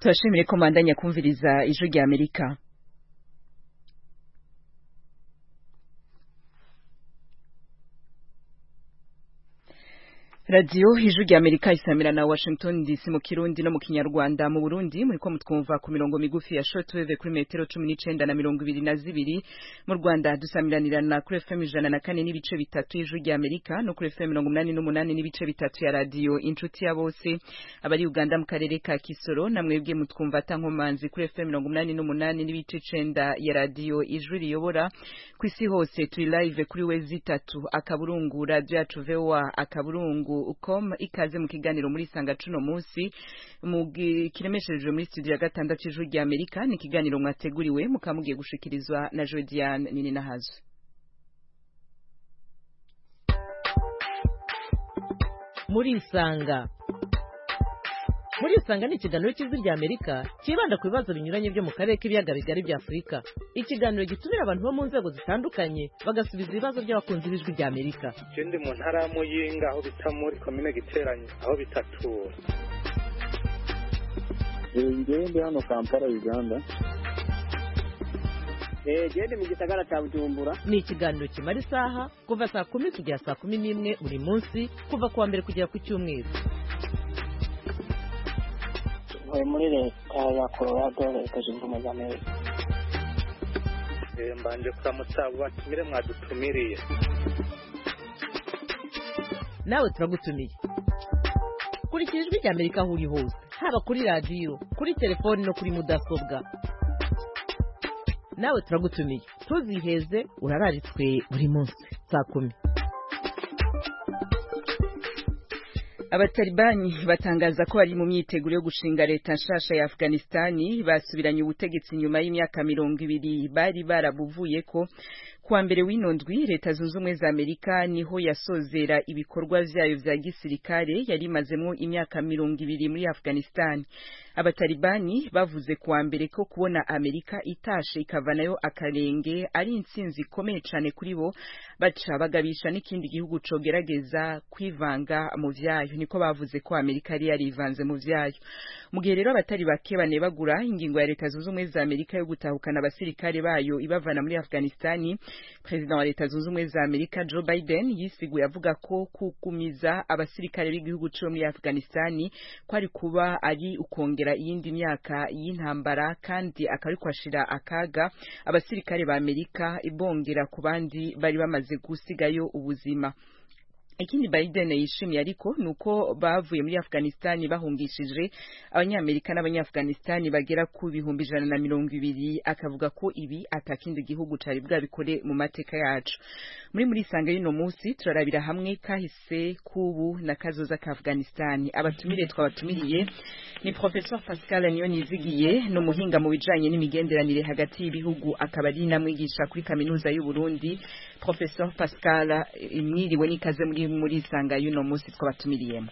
turashimire ko mandanya kumviriza ijwi rya Amerika. Radio ijwi rya Amerika isamira na Washington DC mu Kirundi no mu Kinyarwanda. Mu Burundi muriko mutwumva ku mirongo migufi ya shortwave kuri metero 19 na 22. Mu Rwanda dusamiranirana kuri FM 104 n'ibice bitatu ijwi rya Amerika no kuri FM 88 n'ibice bitatu ya radio Inshuti ya Bose. Abari Uganda mu karere ka Kisoro namwebwe mutwumva tankomanzi kuri FM 88 n'ibice 9 ya radio ijwi riyobora. Kwisi hose turi live kuri wezi 3 akaburungu radio yacu VOA akaburungu ukom ikaze mu kiganiro muri sanga cuno munsi mu kiremesheje muri studio ya gatandatu ijwi rya Amerika. Ni kiganiro mwateguriwe mukamugiye gushikirizwa na Jodiane nini nahazo. Muri sanga ni ikiganiro cy'ijwi rya Amerika kibanda ku bibazo binyuranye byo mu karere k'ibiyaga bigari bya Afurika. Ikiganiro gitumira abantu bo mu nzego zitandukanye bagasubiza ibibazo by'abakunzi b'ijwi rya Amerika. Ikindi mu ntara ya Muyinga aho bita muri komine Giteranyi aho bitatura. Ngende hano Kampala Uganda. Gende mu gisagara cya Bujumbura. Ni ikiganiro kimara isaha kuva saa 10 kugera saa 11 buri munsi kuva kuwa mbere kugera ku cyumweru. Muri leta ya Colorado leta zunze ubumwe za Amerika. Mbanje kuramutsa batumire mwadutumiriye. Nawe turagutumiye. Kurikira ijwi rya Amerika aho uri hose, haba kuri radio, kuri telefone no kuri mudasobwa. Nawe turagutumiye. Tuziheze urararitswe buri munsi saa 10. Abatalibani batangaza ko bari mu myiteguro yo gushinga leta nshasha ya Afghanistan. Basubiranye ubutegetsi nyuma y'imyaka 20 bari barabuvuye ko kuwa mbere w'inondwi leta zunze ubumwe za Amerika niho yasozera ibikorwa vyayo vya gisirikare yari mazemo imyaka 20 muri Afghanistan. Abatalibani bavuze kuwa mbere ko kubona Amerika itashe ikavanayo akarenge ari intsinzi ikomeye cyane kuri bo, baca bagabisha n'ikindi gihugu cogerageza kwivanga mu vyayo. Niko bavuze ko Amerika yari yarivanze mu vyayo. Mu gihe rero abatari bake banebagura ingingo ya leta zunze ubumwe za Amerika yo gutahukana abasirikare bayo ibavana muri Afghanistan, President wa leta zunze ubumwe za Amerika Joe Biden yisiguye avuga ko kugumiza abasirikare b'igihugu cyo muri Afghanistan kwari kuba ari ukongera iyindi myaka y'intambara, kandi akari kwashira akaga abasirikare ba Amerika ibongera ku bandi bari bamaze gusigayo ubuzima. Ikindi Biden yishimiye ariko nuko bavuye muri Afghanistan bahungishije abanyamerika n'abanyafghanistan bagera ku 120. Akavuga ko ibi atakindi gihugu cari bwabikore mu mateka yacu. Muri sanga y'ino munsi turarabira hamwe kahise kubu na kazoza ka Afghanistan. Abatumire twabatumiriye ni Professor Pascal Niyonizigiye, no muhinga mu bijanye n'imigenderanire hagati y'ibihugu, akaba ari namwigisha kuri kaminuza y'u Burundi. Professor Pascal, mwiriwe nikaze muri sanga y'uno munsi twabatumiriyemo.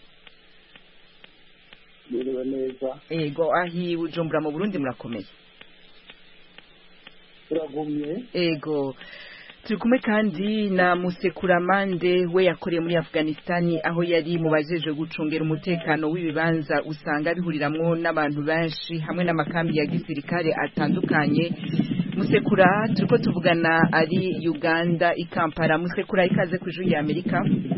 Mwiriwe neza. Ego ahi Bujumbura mu Burundi murakomeye. Turagumye. Ego turi kumwe kandi na Musekuramande, we yakoreye muri Afghanistan aho yari mu bajeje gucungera umutekano w'ibibanza usanga bihuriramwo n'abantu benshi hamwe n'amakambi ya gisirikare atandukanye. Musekura turiko tuvugana ari Uganda i Kampala. Musekura ikaze ku ijwi rya Amerika.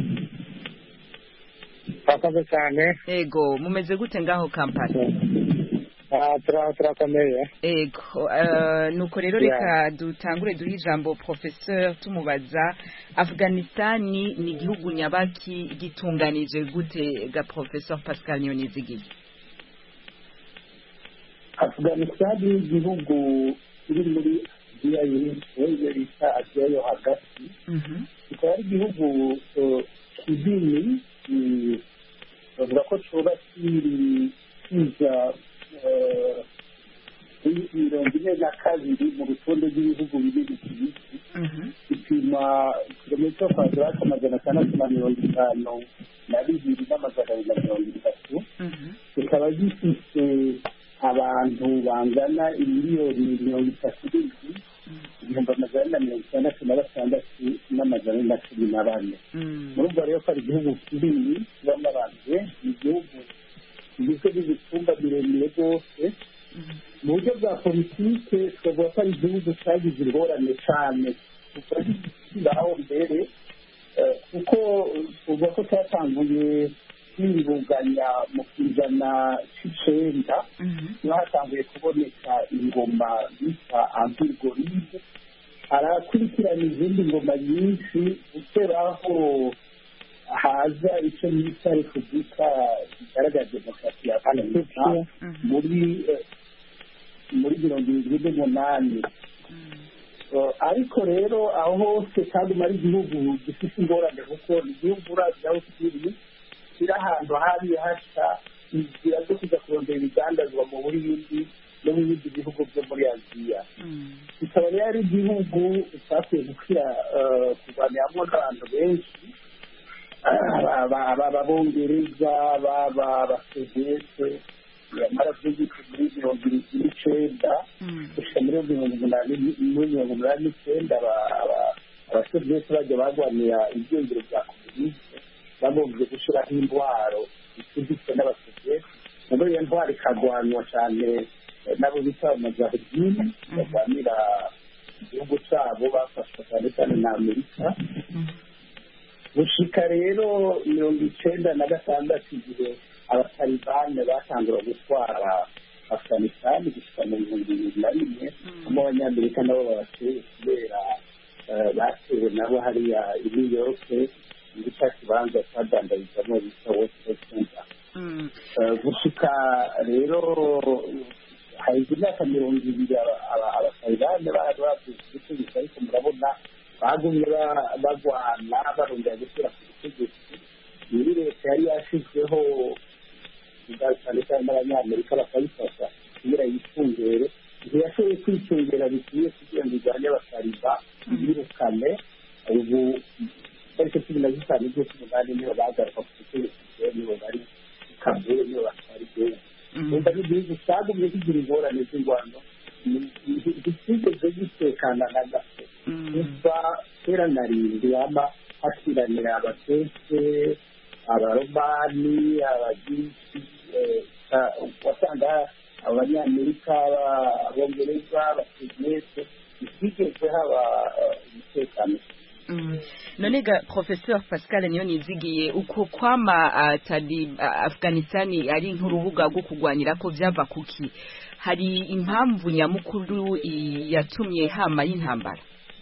Akaze cyane. Ego mumeze gute ngaho Kampala? Turakomeye. Ego nuko rero reka dutangure duhe ijambo Professeur tumubaza Afghanistan ni igihugu nyabaki gitunganije gute ga Professeur Pascal Niyonizigiye? Afghanistan ni igihugu kiri muri Asia Asia yo hagati. Ikaba ari igihugu kidini bavuga ko coba kiza 42 mu rutonde rw'ibihugu binini ku isi. Ipima kilometero kwadrate 652 n'amajana 230. Ikaba gifite abantu bangana miliyoni 37 ibihumbi 166 n'amajana 14. Murumva rero ko ari igihugu kinini kibamo abantu benshi, igihugu kigizwe n'ibitumba birebire rwose politike twavuga ko ari igihugu cyagize ingorane cyane kuva gishyiraho mbere kuko tuvuga ko cyatanguye kwiruganya mu kizana cy'icenda niho hatanguye kuboneka ingoma bita ambirigorize harakurikirana izindi ngoma nyinshi guteraho haza icyo bita repubulika igaragaza demokarasi ya afurika muri 1978 ariko rero aho hose kandi ari igihugu gifite ingorane kuko igihugu urazi aho kiri kiri ahantu hariye haca inzira zo kujya kurondera ibidandazwa mu Buhindi no mu bindi bihugu byo muri Aziya kikaba rero ari igihugu cyakwiye gukira kurwaniramo n'abantu benshi ababongereza abasoviyete yamara by'igiti muri 1929 gushika muri 1989 abasoviyete bajya barwanira ibyengero bya komunisme bagombye gushyiraho intwaro zifuditse n'abasoviyete nubwo iyo ntwaro ikagwanwa cyane nabo bita amajahidini barwanira igihugu cyabo bafashwe cyane cyane na Amerika gushika rero 1996 igihe abatalibani batangura gutwara Afghanistan gushika mu 2001 abanyamerika nabo babateye kubera batewe nabo hariya i New York muri cya kibanza cyadandarizamo bita World Trade Center gushika rero hari imyaka 20 abatalibani bavuze ariko murabona bagumye bagwana barongera gushyira ku butegetsi muri leta yari yashyizweho cyane cyane n'abanyamerika bakabifasha kugira yicungere ntiyashoboye kwicungera bikwiye kugira ngo irwanye abasariba birukane ubu tariki 15 z'umunani niho bagaruka ku butegetsi nibo bari kabure nibo batwara igihugu umva n'igihugu cyagumye kigira ingorane z'ingwano nticyigeze gitekana na gato kuva kera na rindi hama hakiranira abatese abaromani abagiriki wasanga abanyamerika abongereza abasoviyete ntibyigeze haba umutekano none ga Professeur Pascal Niyonizigiye uko kwama Afghanistan ari nk'urubuga rwo kugwanira ko byava kuki hari impamvu nyamukuru yatumye hama y'intambara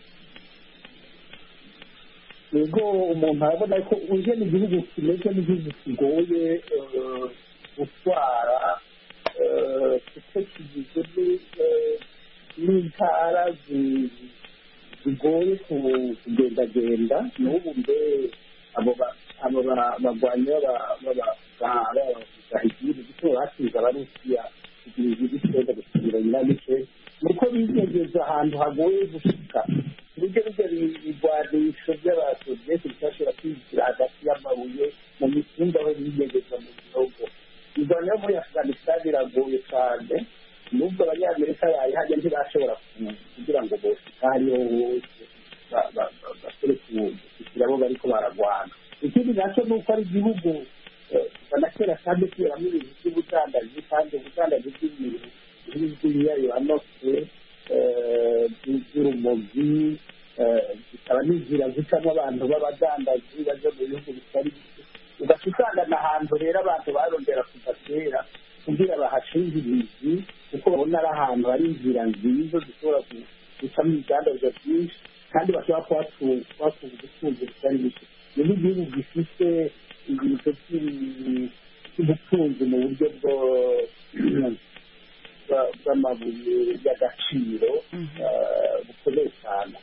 yego umuntu arabona ko uje n'igihugu kimeze n'igihugu kigoye gutwara kuko kigizwe n'intara zigoye kugendagenda n'ubu mbe abo bagwanyi b'abahigiri kuko basize abarusiya igihe giteza gusubiranya n'ice nuko bigegeza ahantu hagoye gushika ibyo bigwanisho by'abasoviyeti bitashobora kwinjira hagati y'amabuye mu mitumba aho bigegeza mu gihugu irwanya yo muri Afghanistan iragoye cyane nubwo abanyamerika bayihajya ntibashobora kugira ngo boshika hariho hose basore kugira abo bariko baragwana ikindi nacyo ni uko ari igihugu banakera kandi kibiramo ibintu by'ubudandaji kandi ubudandaji bw'ibintu by'ibiyayuranose by'urumogi zikaba n'inzira zicamo abantu b'abadandaji baje mu bihugu bitari ugaca usangana ahantu rero abantu barondera kuva kera kugira bahashinga imizi kuko babona ari ahantu hari inzira nziza zishobora gucamo ibidandazwa byinshi kandi bashobora kuhatunga ubutunzi butari buke ni nk'igihugu gifite ibintu by'ubutunzi mu buryo bw'amabuye y'agaciro bukomeye cyane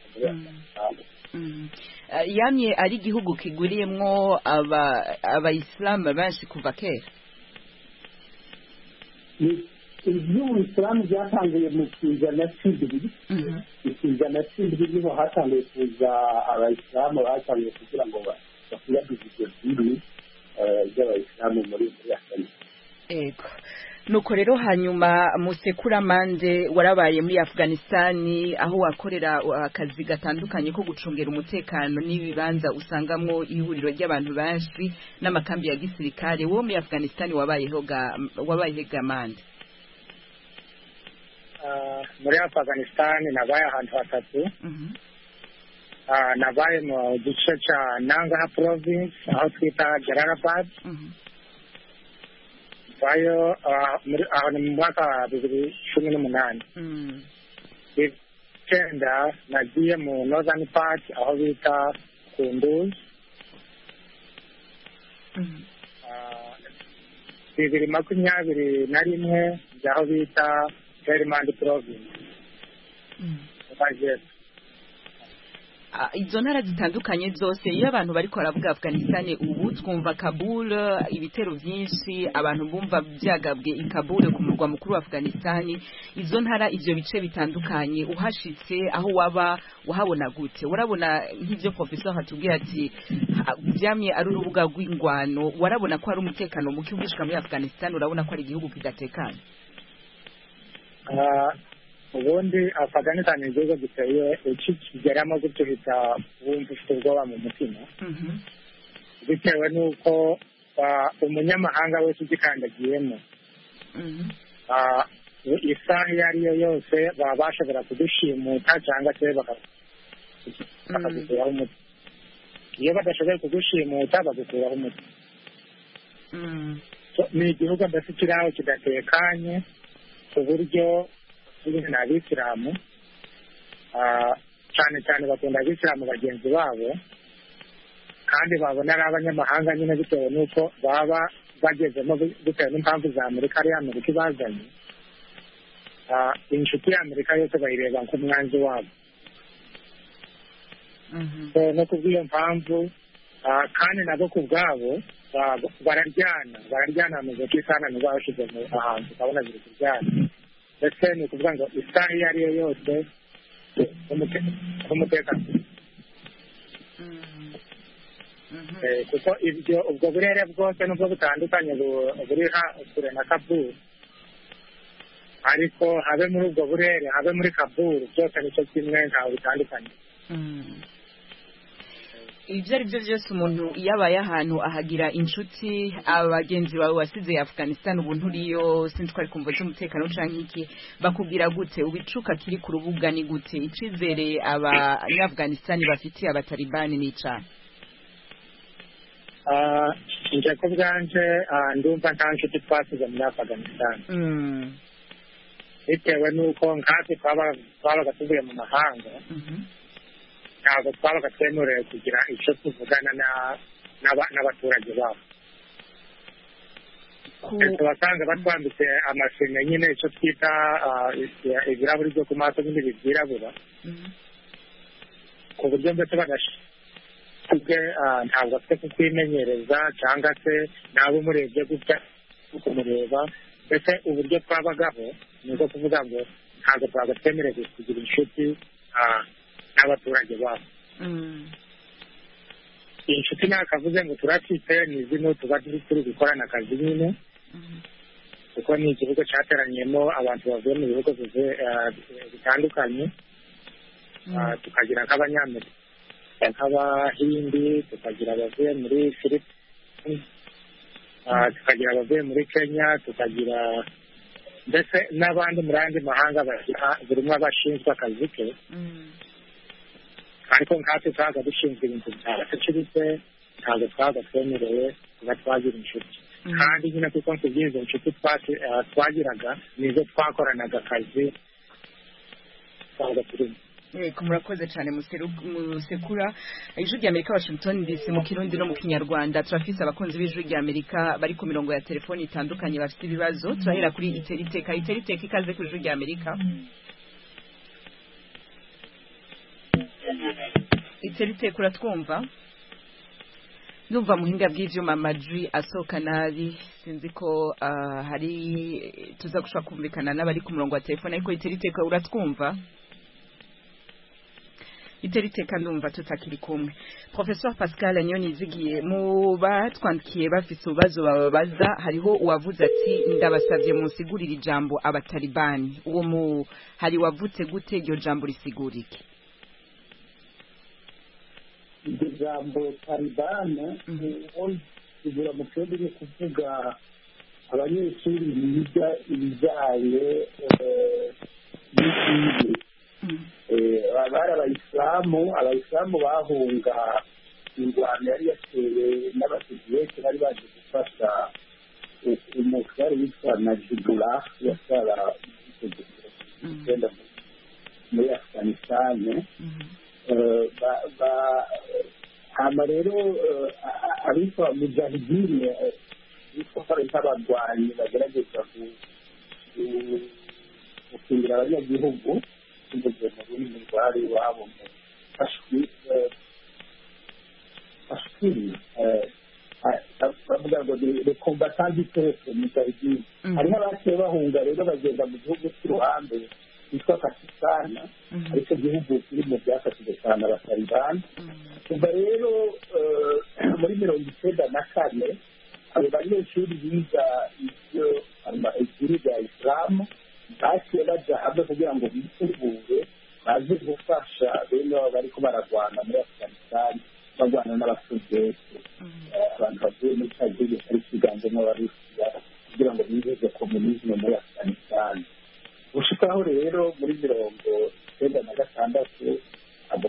yamye ari igihugu kiguriyemwo abayisilamu benshi kuva kera iby'ubuyisilamu byatangiye mu kizana cy'indwi ikizana cy'indwi niho hatangiye kuza abayisilamu batangiye kugira ngo bakwiragize ibyo dini by'abayisilamu muri Afghanistan. Ego nuko rero hanyuma Musekura Mande warabaye muri Afghanistan aho wakorera akazi gatandukanye ko gucungera umutekano n'ibibanza usangamwo ihuriro ry'abantu benshi n'amakambi ya gisirikare wo muri Afghanistan wabayeho ga Mande muri Afghanistan nabaye ahantu hatatu. Nabaye mu gice cya Nangarhar province aho twita Jalalabad. Bayo aho ni mu mwaka wa 2018. Icyenda nagiye mu northern part aho bita Kunduz. 2021 aho bita Helmand province. Izo ntara zitandukanye zose iyo abantu bariko baravuga Afghanistan ubu twumva Kabul ibitero byinshi abantu bumva byagabwe i Kabul ku murwa mukuru wa Afghanistan. Izo ntara ivyo bice bitandukanye uhashitse aho waba wahabona gute? Urabona nk'ivyo professor hatubwiye ati byamye ari urubuga rw'ingwano, warabona ko ari umutekano muke ubishika muri Afghanistan, urabona ko ari igihugu kidatekanye? Ubundi Afghanistan ni igihugu giteye ukigeramo gutuhita wumva ufite ubwoba mu mutima, bitewe n'uko umunyamahanga wese ugikandagiyemo isaha iyo ari yo yose baba bashobora kudushimuta cyangwa se bakagukuraho umuti. Iyo badashoboye kugushimuta bagukuraho umuti. Ni igihugu mbese kiri aho kidatekanye ku buryo n'abisilamu cyane cyane bakunda abisilamu bagenzi babo, kandi babona ari abanyamahanga nyine bitewe n'uko baba bagezemo bitewe n'impamvu za Amerika ari Amerika ibazanye. Inshuti ya Amerika yose bayireba nk'umwanzi wabo. No kubw'iyo mpamvu kandi nabo ku bwabo bararyana mu gihe cy'isana niba bashize ahantu ukabona ziri kuryana. Ndetse ni ukuvuga ngo isaha iyo ari yo yose umutekano. Kuko ubwo burere bwose nubwo butandukanye buri kure na Kabul, ariko habe muri ubwo burere habe muri Kabul byose nicyo kimwe ntaho bitandukanye. Ibyo ari byo byose umuntu yabaye ahantu ahagira inshuti abagenzi bawe wasize Afghanistan ubu nturiyo sinzi ko ari kumva cy'umutekano canke iki bakubwira gute ubicuka kiri ku rubuga ni gute icizere Afghanistan bafitiye abatalibani n'icana? Nje ko bwanje ndumva nta nshuti twasize muri Afghanistan, bitewe n'uko nkatwe twabaga tuvuye mu mahanga, ntabwo twabaga twemerewe kugira icyo tuvugana n'abaturage babo. Tubasanga batwambitse amashine nyine icyo twita ibirahuri byo ku maso nyine byirabura, ku buryo mbese badashinzwe ntabwo afite kukwimenyereza cyangwa se nabo umurebye gutya kumureba. Mbese uburyo twabagaho ni uko kuvuga ngo ntabwo twabaga twemerewe kugira inshuti n'abaturage babo. Inshuti nakavuze ngo turafite ni zino tuba turi gukorana akazi nyine, kuko ni igihugu cyateranyemo abantu bavuye mu bihugu bitandukanye, tukagira nk'abanyamerika, nk'abahindi, tukagira abavuye muri Philippines, tukagira abavuye muri Kenya, tukagira mbese n'abandi muri andi mahanga buri umwe abashinzwe akazi ke. Ariko nkatwe twabaga dushinzwe ibintu byaracecetse, ntabwo twabaga twemerewe kuba twagira inshuti. Kandi nyine kuko nkubwiye izo nshuti twagiraga nizo twakoranaga akazi twabaga turimo. Murakoze cyane musekura ijwi rya Amerika Washington DC mu Kirundi no mu Kinyarwanda. Turafise abakunzi b'ijwi rya Amerika bari ku mirongo ya telefoni itandukanye bafite ibibazo. Turahera kuri Iteriteka ikaze ku ijwi rya Amerika. Iteriteka uratwumva? Ndumva muhinga bw'ivyuma amajwi asohoka nabi, sinzi ko hari tuza gushaka kumvikana n'abari ku murongo wa telefone, ariko Iteriteka uratwumva? Iteriteka ndumva tutakiri kumwe. Professor Pascal Nyonizigiye mu batwandikiye bafise ubazo bababaza, hariho uwavuze ati ndabasavye munsigurira ijambo abatalibani. Uwo hari wavutse gute iryo jambo risigurike? Ijambo Talibani rigura mu kirundi ni kuvuga abanyeshuri biga ibijyanye n'idini. Bari abayisilamu bahunga ingwano yari yatewe n'abasoviyete bari baje gufasha umutware witwa Najibullah yasara muri Afghanistan. hama rero abitwa mujahidine bitwa nk'abarwanyi bagerageza gukingira abanyagihugu binyuze mu rurimi rwari iwabo mu Kashmiri, bavuga ngo le combattant du peuple mujahidine. Hariho abaciye bahunga rero bagenda mu gihugu cy'uruhande cyitwa Pakistan, aricyo gihugu kiri mu byafashije cyane abatalibani. Kuva rero muri 1994 abo banyeshuri biga idini rya isilamu baciye baja hamwe kugira ngo bitegure baze gufasha bene babo bariko bararwana muri Afghanistan, barwana n'abasoviyete, abantu bavuye muri cya gihugu cyari kiganjemo abarusiya, kugira ngo bibuze komunisme muri Afghanistan. Gushikaho rero muri 1996 abo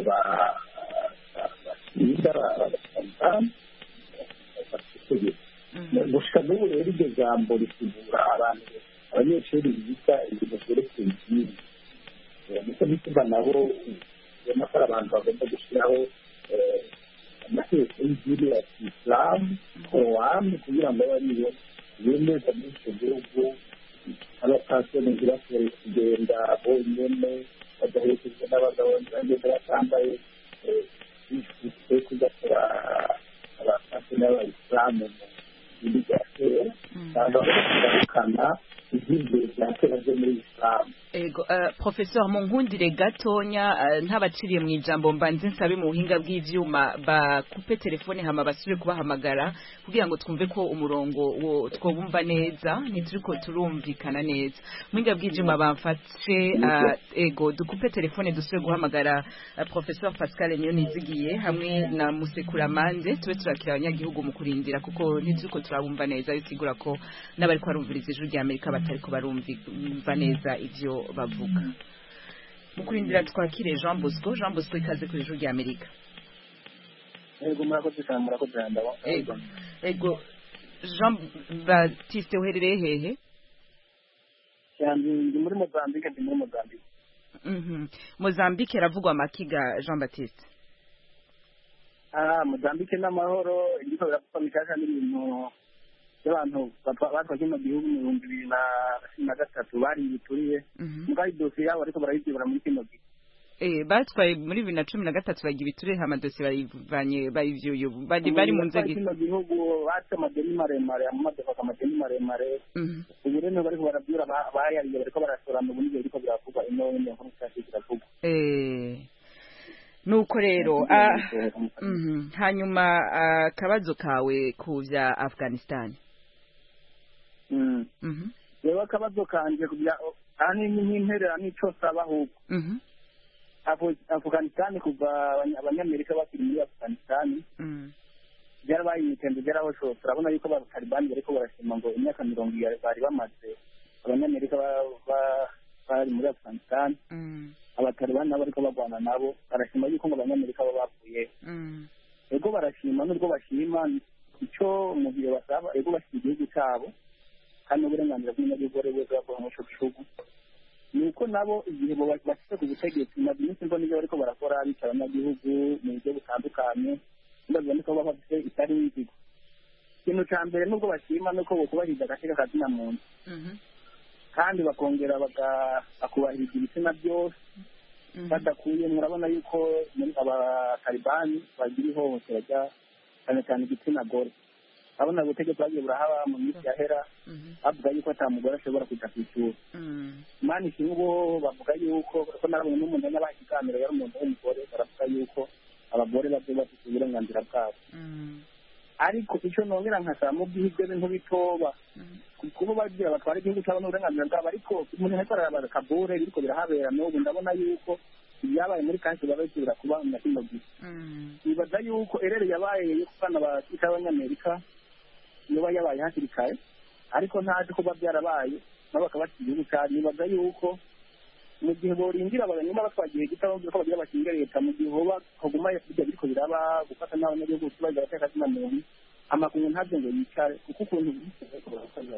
gushika n'ubu rero iryo jambo risigura abantu abanyeshuri biga ibintu vyerekeye idini. Nicyo gituma nabo ubona ko ari abantu bagomba gushyiraho amategeko y'idini ya Isilamu, Korowani, kugira ngo abe ariyo yemeza muri icyo gihugu abapasiteri ntibashobore kugenda bonyene badaherekejwe n'abagabo bagenda batambaye bifite kugakora abapasiteri n'abayisilamu mu bindi bya kera cyangwa bagarukana iby'imbere bya kera byo muri Isilamu. Ego, Professor Munkundire gatonya ntabaciriye mu ijambo mbanze nsabe mu buhinga bw'ivyuma bakupe telefone hama basubire kubahamagara kugira ngo twumve ko umurongo wo twobumva neza nituriko turumvikana neza. Muhinga bw'ivyuma bamfatse ego dukupe telefone dusubire guhamagara Professor Pascal Niyonizigiye hamwe na Musekura Mande tube turakira abanyagihugu mu kurindira kuko nituriko turabumva neza bisigura ko n'abari ko barumviriza ijuru rya Amerika batariko barumva neza ivyo bavuga. Mukurindira twakire Jean Bosco ikaze kuri ijuru rya Amerika. Ego murakoze cyane murakoze ndaba. Ego Jean Baptiste uherereye hehe? Ndi muri Mozambique. Mozambique ravugwa amakiga Jean Baptiste. Mozambique n'amahoro igiko biravuga mikaka n'ibintu y'abantu batwaje mu gihugu mu 2023 bari bituriye mugayi dosiye yabo ariko barayibura muri kino gihe. Batwaye muri 2013 bagiye bituriye hama dosiye bayivanye bayivyuye bari mu nzego kino gihugu batse amadeni maremare amadoka amadeni maremare ubu rero bariko barabyura bayariye bariko barasora mu bunige ariko biravugwa ino nyine nkuru cyane kiravugwa. Nuko rero hanyuma kabazo kawe ku vya Afghanistan. Rero akabazo kanje kubya n'interera n'ico saba huko. Afghanistan kuva abanyamerika bakiri muri Afghanistan byarabaye itendo byarabasho turabona yuko abatalibani bariko barashima ngo imyaka 20 bari bamaze abanyamerika bari muri Afghanistan. Abatalibani nabo bariko bagwana nabo barashima yuko ngo abanyamerika bapfuye. Ego barashima n'ubwo bashima ico mu gihe basaba ego bashyize igihugu cyabo kandi uburenganzira bw'umunyagihugu wese bwo mu gihugu nuko nabo igihe bashyize ku butegetsi na byinshi mbona ibyo bariko barakora bica abanyagihugu mu buryo butandukanye ndabona ko bafite itari inzigo. Ikintu cya mbere nubwo bashima nuko bokubahiriza agaciro ka zina muntu kandi bakongera bakubahiriza ibitsina byose badakuye. Murabona yuko muri abatalibani bagira ihohotera rya cyane cyane igitsina gore. Abona ubutegetsi bagiye burahaba mu minsi yahera bavuga yuko ata mugore ashobora kuja kw'ishuri. Mani kingo bavuga yuko ko narabonye n'umuntu yabaye ikiganiro yari umuntu w'umugore baravuga yuko abagore bavyo bafite uburenganzira bwabo. Ariko icyo nongera nkasaba mu bwihibwe bintu bitoba kuko bagira batwara igihugu cyabo n'uburenganzira bwabo, ariko umuntu ariko arabaza kabure biriko birahabera n'ubu ndabona yuko ibyabaye muri kansi babikira kuba mu kino gihe. Nibaza yuko erere yabaye yo kuvana abashika b'Abanyamerika niba yabaye hakiri kare ariko ntazi ko byarabaye nabo bakabati igihugu cyane. Nibaza yuko mu gihe borindira abanyuma batwagiye gitabo ko bagira bakinga leta mu gihe hoba kuguma bijya biriko biraba gufata n'abanyagihugu kibaza abateka kina muntu amakungu ntabyo ngo yicare kuko ukuntu bise ko barakoze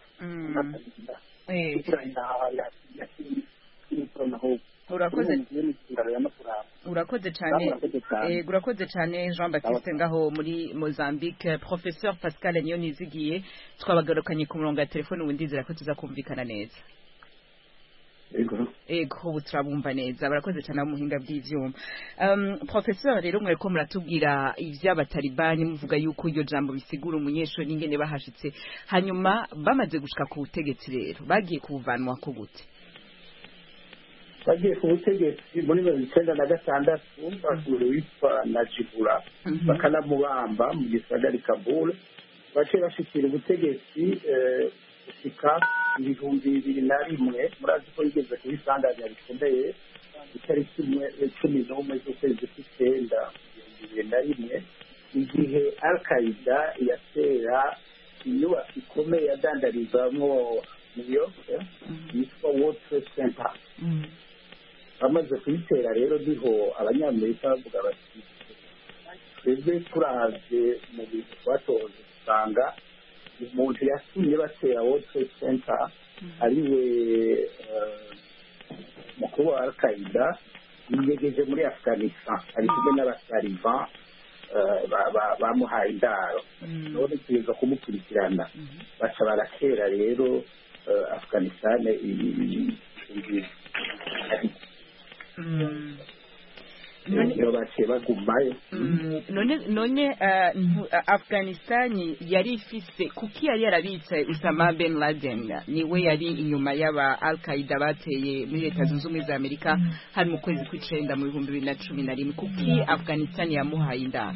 urakoze cyane Jean Baptiste ngaho muri Mozambique. Professeur Pascal Niyonizigiye twabagarukanye ku murongo wa telefone ubundi ndizera ko tuzakumvikana neza. Ego ubu turabumva neza, barakoze cyane umuhinga bw'ivyuma. Professeur rero mwe ko muratubwira ivy'abatalibani muvuga yuko iyo jambo bisigura umunyeshuri n'ingene bahashitse, hanyuma bamaze gushika ku butegetsi rero bagiye kuvanwa ko gute? bagiye ku butegetsi muri 1996 basura witwa Najibullah bakanamubamba mu gisagara Kabul, bace bashikira ubutegetsi gushika 2001. murazi ko yigeze kubisanganya bikomeye itariki 11 z'ukwezi kw'Icyenda 2001 igihe Al-Qaeda yatera inyubako ikomeye yadandarizamwo New York yitwa World Trade Center. bamaze kuyitera rero niho abanyamerika bavuga bati twebwe turavye mu bintu twatoze usanga umuntu yatumye batera World Trade Center ariwe mukuru wa Al-Qaeda yiyegeje muri Afghanistan ari kumwe n'abasarivan bamuhaye indaro none tuza kumukurikirana baca barakera rero Afghanistan none Afghanistan yari ifise kuki yari yarabitse Osama bin Laden niwe yari inyuma y'aba Al-Qaeda bateye muri Leta Zunze Ubumwe za Amerika hari mu kwezi kw'Icenda mu 2011 kuki Afghanistan yamuhaye indaro?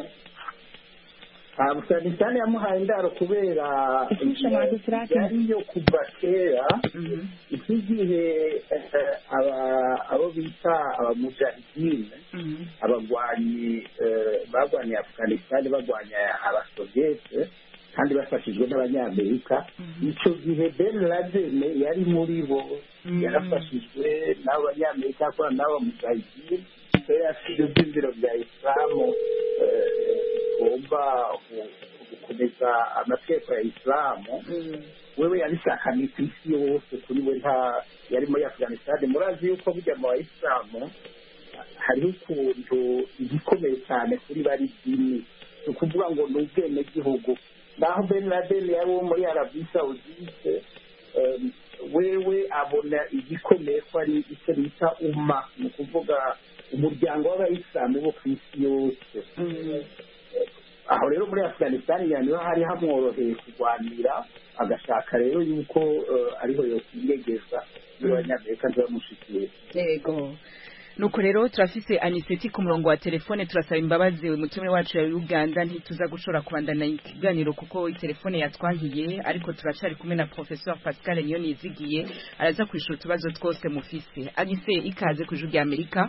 Afghanistan yamuhaye indaro kubera yariyo kuva kera iki gihe abo bita abamujahidin abagwanyi bagwanya Afghanistan bagwanya abasoviete kandi bafashijwe n'abanyamerika. icyo gihe Ben Laden yari muri bo yarafashijwe n'abanyamerika akora n'abamujahidin yasize ibyiziro bya Islamu ugomba gukomeza amategeko ya Islamu. wewe yabishakanye ku isi yose kuri we nta yari muri Afghanistan. murazi yuko burya mu Islamu hariho ukuntu igikomeye cyane kuri bari dini ni ukuvuga ngo ni ubwenegihugu. naho Ben Laden yari wo muri Arabie Saoudite wewe abona igikomeye ko ari icyo bita umma, ni ukuvuga umuryango w'abayisilamu bo ku isi yose. aho rero muri Afghanistan niho hari hamworoheye kurwanira, agashaka rero yuko ariho yokwiyegeza n'abanyamerika bamushikiye. Yego nuko rero turafise Aniseti ku murongo wa telefone, turasaba imbabazi umutumire wacu ya Uganda ntituza gushora kubandana ikiganiro kuko telefone yatwangiye, ariko turacari kumwe na Professeur Pascal Niyonizigiye araza kwishura utubazo twose mufise. Anise ikaze ku Ijwi rya Amerika.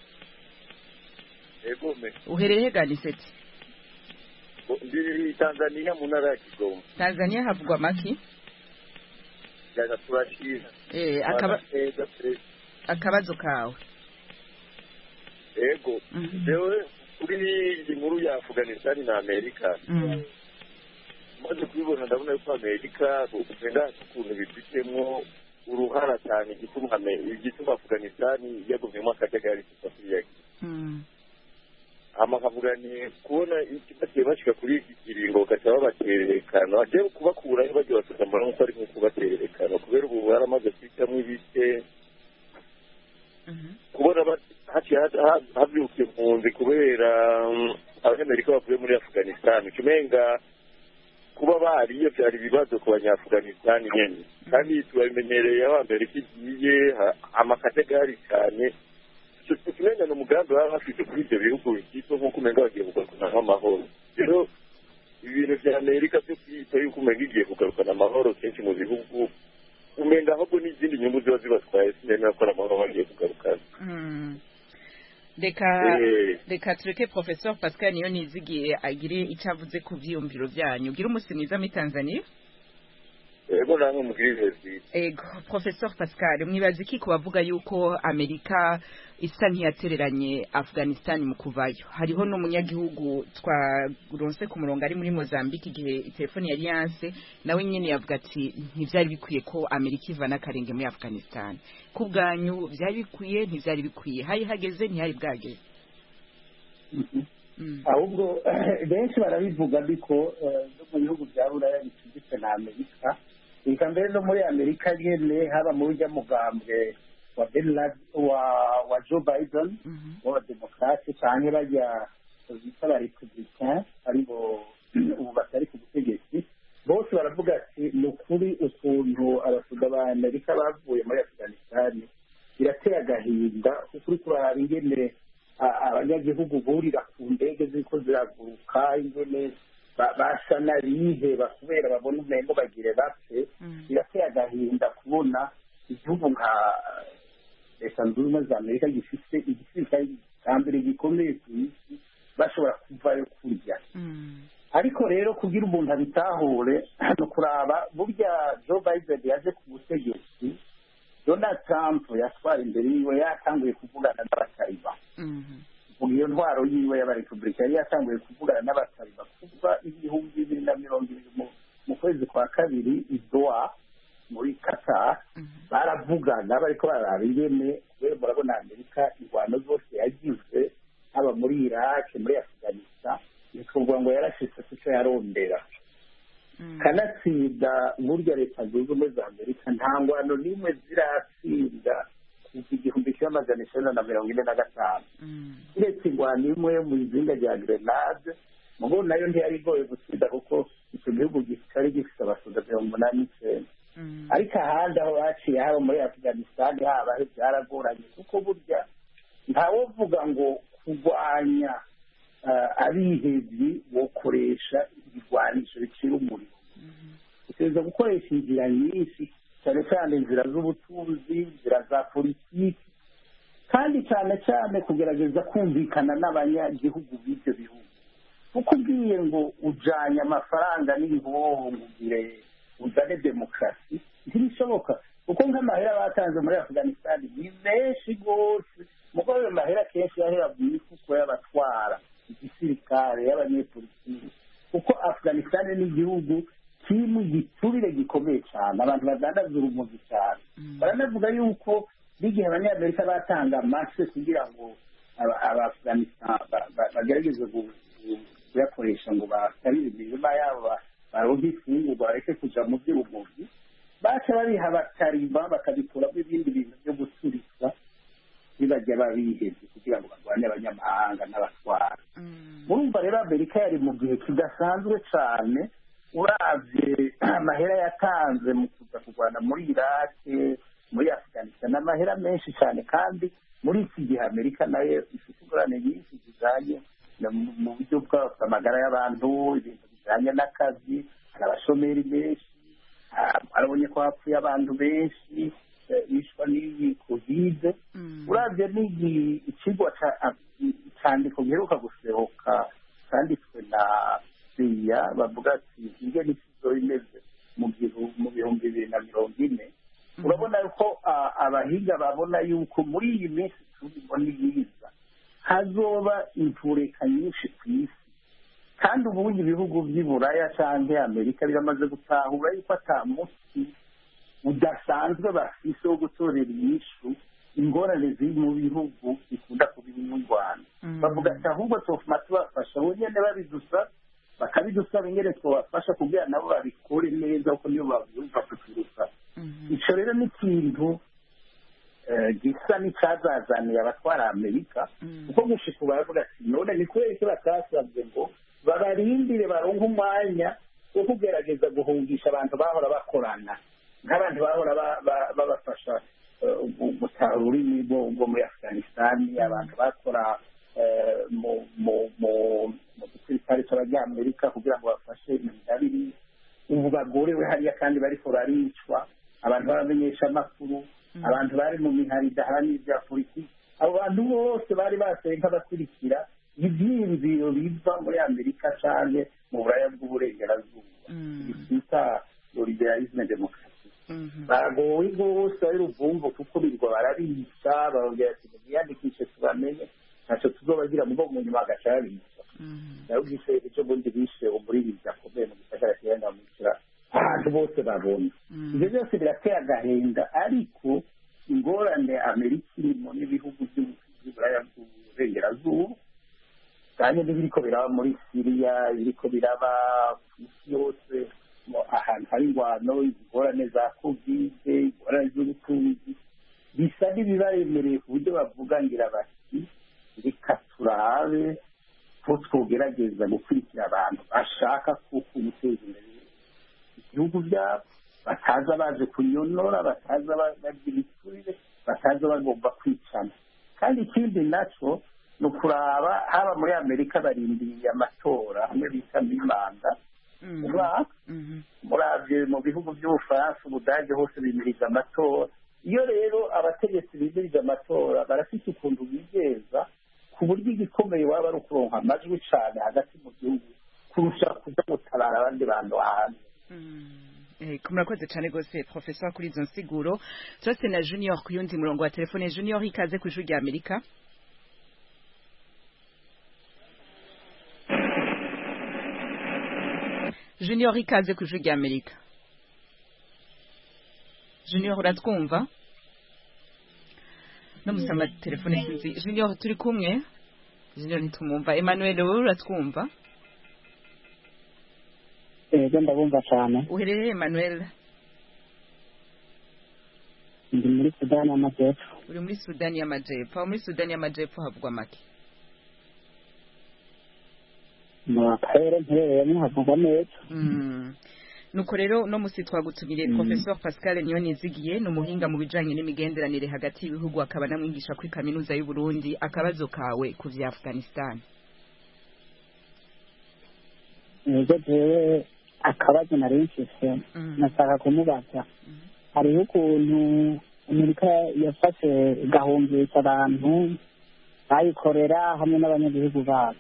Uhereye Aniseti? Ndi Tanzania mu ntara ya Kigoma. Tanzania havugwa maki? Yaga turashira. Akabazo kawe. Ego. Dewe kuri inkuru ya Afghanistan na Amerika. Maze kubibona ndabona yuko Amerika ugenda ukuntu bifitemo uruhara cyane igituma Afghanistan yagumyemo akajagari k'Afriya. Amakavuga ni kubona ikibazo bashika kuri iki kiringo gataba baterekana aje kubakuraho bagiye basuzumana nko ari nko kubaterekana kubera ubu baramaze kwitamo ibite kubona havyuke impunzi kubera abanyamerika bavuye muri Afghanistan kimenga kuba bariyo byari ibibazo ku banyafghanistan nyene kandi tubimenyereye aho Amerika igiye amakajagari cyane tukimenga n'umugambi baba bafite kuri ibyo bihugu bikito nk'uko umenga bagiye kugarukana amahoro. rero ibintu vya Amerika byo kwita yuko umenga igiye kugarukana amahoro kenshi mu bihugu umenga ahubwo n'izindi nyungu ziba zibatwaye sinema yakora amahoro bagiye kugarukana. Reka tureke Professeur Pascal Niyonizigiye agire icyo avuze ku vyiyumviro vyanyu. Gira umunsi mwiza muri Tanzania. ego namwe mugirize bwite. Ego Professor Pascal mwibaza iki kubavuga yuko Amerika isa ntiyatereranye Afghanistan mu kuvayo? Hariho n'umunyagihugu twaronse ku murongo ari muri Mozambique igihe telefone yari yanse nawe nyene yavuga ati ntivyari bikwiye ko Amerika ivana karenge muri Afghanistan. Kubwanyu vyari bikwiye ntivyari bikwiye? Hari hageze ntihari bwageze? Ahubwo benshi barabivuga biko no mu bihugu bya Buraya bicuditse na Amerika, eka mbere no muri Amerika nyene haba mu burya mugambwe wa Joe Biden wa Democrate canke bajya bita ba Republican aribo ubu batari ku butegetsi, bose baravuga ati ni ukuri ukuntu abasuda ba Amerika bavuye muri Afghanistan birateye agahinda kuko uri kuraba ingene abanyagihugu burira ku ndege ziriko ziraguruka, ingene basa n'abiheba kubera babona umengo bagire bapfe. Birateye agahinda kubona igihugu nka Leta Zunze Ubumwe za Amerika gifite igisirikare cya mbere gikomeye ku isi bashobora kuvayo kurya. Ariko rero kugira umuntu abitahure no kuraba burya Joe Biden yaje ku butegetsi, Donald Trump yatwara imbere yiwe yatanguye kuvugana n'abataliba. Iyo ntwaro yiwe y'abarepublika yari yatanguye kuvugana n'abataliba kuva 2020 mu kwezi kwa kabiri i Doha muri Qatar. Baravugana bariko baraba ingene kubera murabona Amerika ingwano zose yagize haba muri Iraq muri Afghanistan bikuvuga ngo yarashitse kuco yarondera kanatsinda burya Leta Zunze Ubumwe za Amerika nta ngwano n'imwe ziratsinda kuva 1945 uretse ingwano imwe mu izinga rya Grenade mubo nayo ntiyari igoye gutsinda kuko icyo gihugu cyari gifite abasoda 89. Ariko ahandi aho baciye haba muri Afghanistan haba byaragoranye kuko burya ntawovuga ngo kurwanya abihevyi bokoresha ibigwanisho bicira umuriro. Uteza gukoresha inzira nyinshi cyane cyane inzira z'ubutunzi, inzira za politiki, kandi cyane cyane kugerageza kumvikana n'abanyagihugu b'ibyo bihugu. Kuko ugiye ngo ujanye amafaranga n'ingoho ngugire uzane demokarasi ntibishoboka, kuko nk'amahera batanze muri Afghanistan ni menshi rwose, mugo ayo mahera kenshi yahera mu mifuko y'abatwara igisirikare y'abanyepolitiki, kuko Afghanistan ni igihugu kimwe giturire gikomeye cyane, abantu badandaza urumogi cyane. Baranavuga yuko n'igihe abanyamerika batanga amase kugira ngo Afghanistan bagerageze kuyakoresha ngo basabire imirima yabo baronke ifungurwa bareke kuja mu by'urumogi, baca babiha abataliba bakabikuramo ibindi bintu byo guturika bibajya babihevye kugira ngo barwanye abanyamahanga n'abatwara. Murumva rero Amerika yari mu gihe kidasanzwe cyane, uravye amahera yatanze mu kuza kurwana muri Iraq muri Afghanistan amahera menshi cyane, kandi muri iki gihe Amerika nayo ifite ingorane nyinshi zijanye mu buryo bw'amagara y'abantu, ibintu bijanye n'akazi, hari abashomeri benshi, arabonye ko hapfuye abantu benshi bishwa n'iyi covid. Uravye n'igi ikigwa cyandiko giheruka gusohoka cyanditswe na Siya bavuga ati ingene ikizo imeze mu 2040, urabona yuko abahiga babona yuko muri iyi minsi turimo n'iyiza hazoba imvureka nyinshi ku isi, kandi ubundi ibihugu by'Iburaya cyangwa Amerika biramaze gutahura yuko atamusi udasanzwe bafise wo gutorera inyishu ingorane ziri mu bihugu bikunda kubirimo ingwano. Bavuga ati ahubwo tofuma tubafasha bonyene babidusa bakabidusaba ingene twabafasha kugira nabo babikore neza kuko niyo babyumva kuturusa. Ico rero ni ikintu gisa n'icazazaniye abatwara Amerika, kuko gushika baravuga ati none ni kubera iki batasabye ngo babarindire baronke umwanya wo kugerageza guhungisha abantu bahora bakorana nk'abantu bahora babafasha gutaha ururimi rwo muri Afghanistan, abantu bakora mu gisirikare cy'abanyamerika kugira ngo bafashe imidabiri. Ubu bagorewe hariya kandi bariko baricwa, abantu baramenyesha amakuru, abantu bari mu mihari idaharanira ibya politiki, abo bantu bose bari baseye nk'abakurikira ivyiyumviro biva muri Amerika canke mu Buraya bw'uburengerazuba. Bita liberalisme demokarasi bagowe rwose ari ruvumvu kuko birirwa barabica barongera ati mwiyandikishe tubamenye ntacyo tuzobagira mugo mu nyuma agaca babica narubwise icyo bundi bishe umuririmbyi akomeye mu gisagara kirenga mukira abantu bose babona ibyo byose birateye agahinda ariko ingorane amerika irimo n'ibihugu by'uburaya bw'uburengerazuba kandi n'ibiriko biraba muri siriya ibiriko biraba ku isi yose ahantu hari ingwano ingorane za kovide ingorane z'ubutunzi bisa n'ibibaremereye ku buryo bavuga ngira bati reka turabe ko twogerageza gukurikira abantu bashaka kuko guteza imbere igihugu byabo bataza baje kunyonora bataza bagira ibiturire bataza bagomba kwicana kandi ikindi nacyo ni ukuraba haba muri amerika barindiriye amatora hamwe bita mimanda umwaka murabye mu bihugu by'ubufaransa ubudage hose bimiriza amatora iyo rero abategetsi bimirije amatora barafite ukuntu bigeza ku buryo igikomeye waba ari ukuronka amajwi cyane hagati mu gihugu kurusha kuja gutabara abandi bantu hanze murakoze cyane rwose professor kuri izo nsiguro turase na junior ku yundi murongo wa telefone junior ikaze ku ijwi rya amerika junior ikaze ku ijwi rya amerika junior uratwumva no musama telefone sinzi junior turi kumwe junior ntitumumva Emmanuel wowe uratwumva ego ndabumva cyane uherereye Emmanuel ndi muri Sudani y'Amajyepfo uri muri Sudani y'Amajyepfo muri Sudani y'Amajyepfo havugwa make mu karere mperereyemo havugwa neza nuko rero no musi twagutumire Professor Pascal Niyonizigiye ni umuhinga mu bijanye n'imigenderanire hagati y'ibihugu akaba namwigisha kuri kaminuza y'u Burundi akabazo kawe ku vya Afghanistan ego jewe akabazo nari mfise nashaka kumubaza hariho ukuntu Amerika yafashe igahungisha abantu bayikorera hamwe n'abanyagihugu babo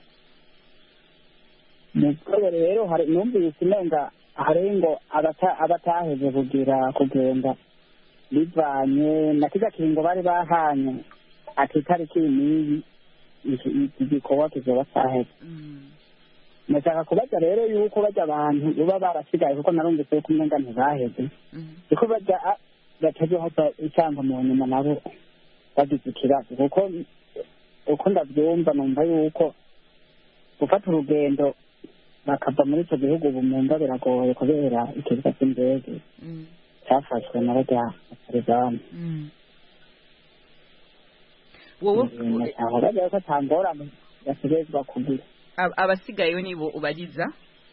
mugabo rero numvise umenga hari ngo abataheze kugenda bivanye na kiza kiringo bari bahanye ati itariki n'iyi igikorwa kizoba cyaheze nashaka kubaza rero yuko bajya abantu baba barasigaye kuko narumvise yuko umenga ntibaheze kuko bajya bataje hata icyanga mu nyuma nabo bagize ikibazo kuko uko ndabyumva numva yuko gufata urugendo bakava muri icyo gihugu bumumva biragoye kubera ikibuga cy'indege cyafashwe na bajya abarizani wowe aho bajya ko atangorane bategerezwa kugira abasigayeyo nibo ubariza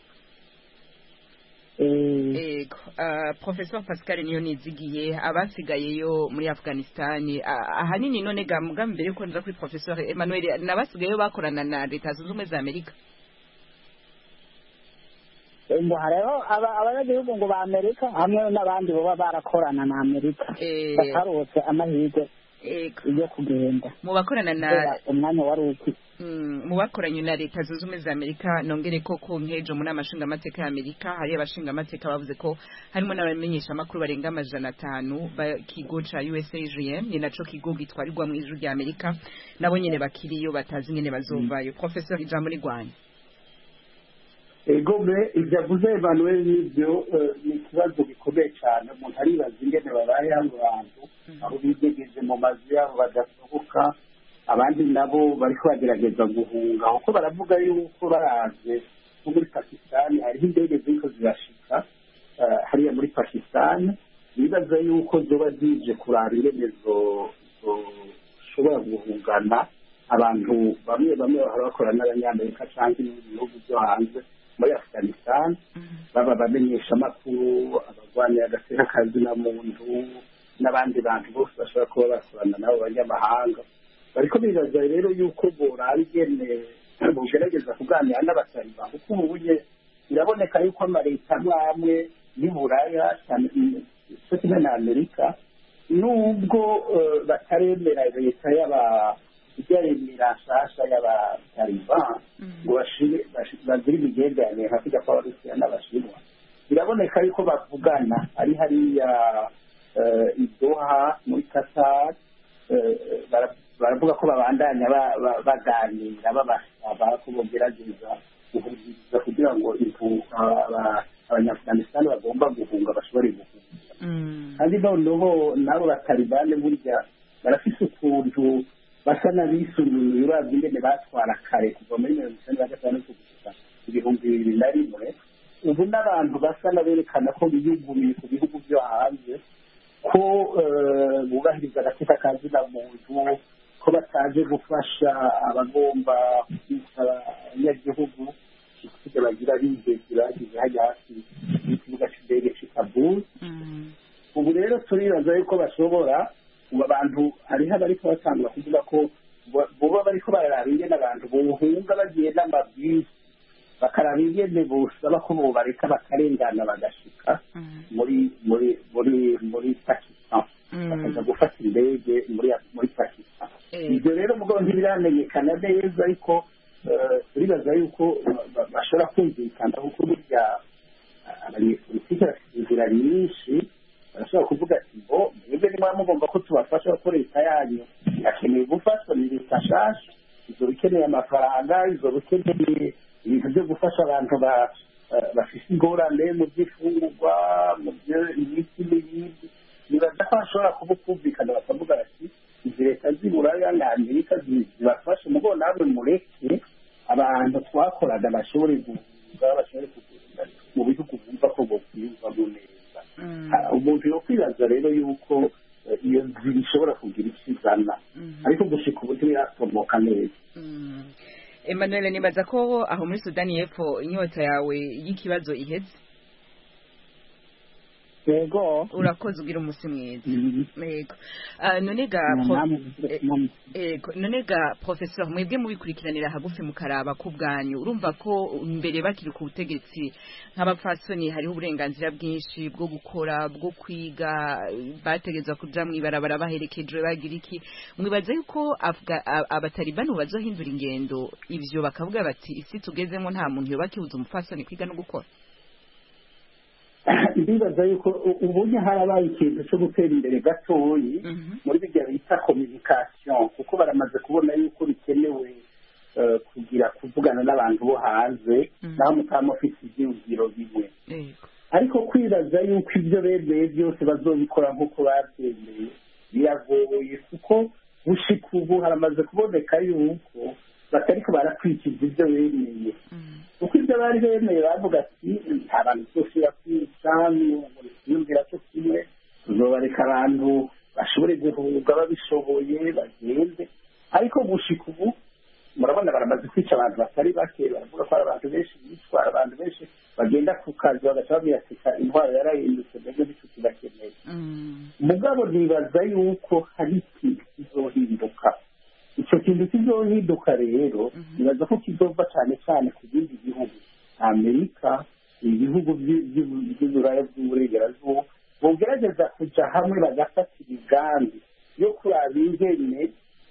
ego Professor Pascal Niyonizigiye abasigayeyo muri Afghanistan ahanini none gamuga mbere yuko nza kuri Professor Emmanuel nabasigayeyo bakorana na Leta Zunze Ubumwe za Amerika ngo hariho abanyagihugu ngo ba Amerika hamwe n'abandi baba barakorana na Amerika batarose amahirwe yo kugenda mu bakorana na umwanya wari uki mu bakoranye na Leta Zunze Ubumwe za Amerika nongere ko ku nkejo mu namashinga amateka ya Amerika hari abashinga amateka bavuze ko harimo n'abamenyesha amakuru barenga 500 bakigo ca USAGM ni naco kigo gitwarirwa mu ijuru rya Amerika nabo nyene bakiriyo batazi nyene bazovayo Professor ijambo ni Rwanda egome ibyo avuze Emmanuel n'ibyo ni ikibazo gikomeye cyane umuntu aribaza ingene babaye hano bantu aho bigejeje mu mazu yabo badasohoka abandi nabo bariko bagerageza guhunga kuko baravuga yuko baraje nko muri Pakistan hariho indege ziriko zirashika hariya muri Pakistan bibaza yuko zoba zije kuraba ingene zoshobora guhungana abantu bamwe bahora bakorana n'abanyamerika cyangwa ibihugu byo hanze muri Afghanistan baba bamenyesha amakuru abagwanira agateka kazina muntu n'abandi bantu bose bashobora kuba bakorana nabo banyamahanga bariko bibaza rero yuko boraba ingene bogerageza kuganira n'abataliban kuko ubunye biraboneka yuko amaleta amwe y'Uburaya cyo kimwe na Amerika nubwo bataremera leta ijyaremera nshasha y'abataliban ngo bagire imigenderanire hakurya kw'abarusiya n'abashinwa biraboneka yuko bavugana ari hariya i Doha muri Qatar, baravuga ko babandanya baganira babasaba ko bogerageza guhuriza kugira ngo abanyafuganisitani bagomba guhunga bashobore guhunga. kandi noneho n'abo batalibani burya barafise ukuntu basa n'abisunuye uravye ingene batwara kare kuva muri 1996 kugeza 2001. ubu n'abantu basa n'aberekana ko biyugumiye ku bihugu byo hanze ko bubahiriza agateka ka zina muntu, ko bataje gufasha abagomba abanyagihugu kugira bagira bigeze bagize hajya hasi y'ikibuga cy'indege cy'i Kabul. ubu rero turibaza yuko bashobora, ubu abantu hariho abariko batangura kuvuga ko boba bariko bararaba ingene abantu bohunga bagiye n'amabisi, bakaraba ingene bosaba ko bobareka bakarengana bagashika muri Pakistan, bakaza gufata indege muri Pakistan. ibyo rero mugabo ntibiramenyekana neza, ariko turibaza yuko bashobora kumvikana kuko burya abanyepolitiki bafite inzira nyinshi, barashobora kuvuga ati ngo mwebwe nimba mugomba ko tubafasha kuko leta yanyu irakeneye gufashwa, ni leta nshasha, izo bikeneye amafaranga, izo bikeneye ibintu byo gufasha abantu bafite ingorane mu by'ifungurwa, mu by'imiti n'ibindi. nibaza ko bashobora kuba kumvikana bakavuga bati izi leta z'Iburaya na Amerika zibafashe, mugo namwe mureke abantu twakoraga bashobore guhunga, bashobore kugenda mu bihugu bumva ko bokwiyumvamo neza. umuntu yo kwibaza rero yuko iyo nzira ishobora kugira ikizana, ariko gushika ubu ntibirasomoka neza. Emmanuel, nibaza ko aho muri Sudani y'Epfo inyota yawe y'ikibazo iheze. Yego, urakoze ugira umunsi mwiza. Yego. None ga professeur, mwebwe mubikurikiranira hagufi mukaraba ku bwanyu, urumva ko mbere bakiri ku butegetsi nk'abapfasoni hariho uburenganzira bwinshi bwo gukora, bwo kwiga, bategeza kuja mwibarabara baherekejwe bagira iki, mwibaza yuko abatalibani bazohindura ingendo ivyo bakavuga bati isi tugezemo nta muntu yobakibuza umupfasoni kwiga no gukora? ndibaza yuko ubunya harabaye ikintu cyo gutera imbere gatoyi muri bijya bita communication, kuko baramaze kubona yuko bikenewe kugira kuvugana n'abantu bo hanze naho mutama ufite ibyiyumviro bimwe. ariko kwibaza yuko ibyo bemeye byose bazobikora nk'uko babyemeye biragoye, kuko gushika ubu haramaze kuboneka yuko batariko barakurikiza ibyo bemeye. kuko ibyo bari bemeye bavuga ati nta bantu twosubira kwica, yumvira cyo kimwe, tuzobareka abantu bashobore guhunga babishoboye bagende. ariko gushika ubu murabona baramaze kwica abantu batari bake, baravuga ko ari abantu benshi bitwara, abantu benshi bagenda ku kazi bagaca babiyasika intwaro yarahindutse, mbega bityo tubakeneye. mugabo nibaza yuko hari ikintu kizohinduka. icyo kintu kizohinduka rero nibaza ko kizova cyane cyane ku bindi bihugu, Amerika, ibihugu by'Uburaya bw'uburengerazuba, bogerageza kuja hamwe bagafata imigambi yo kuraba ingene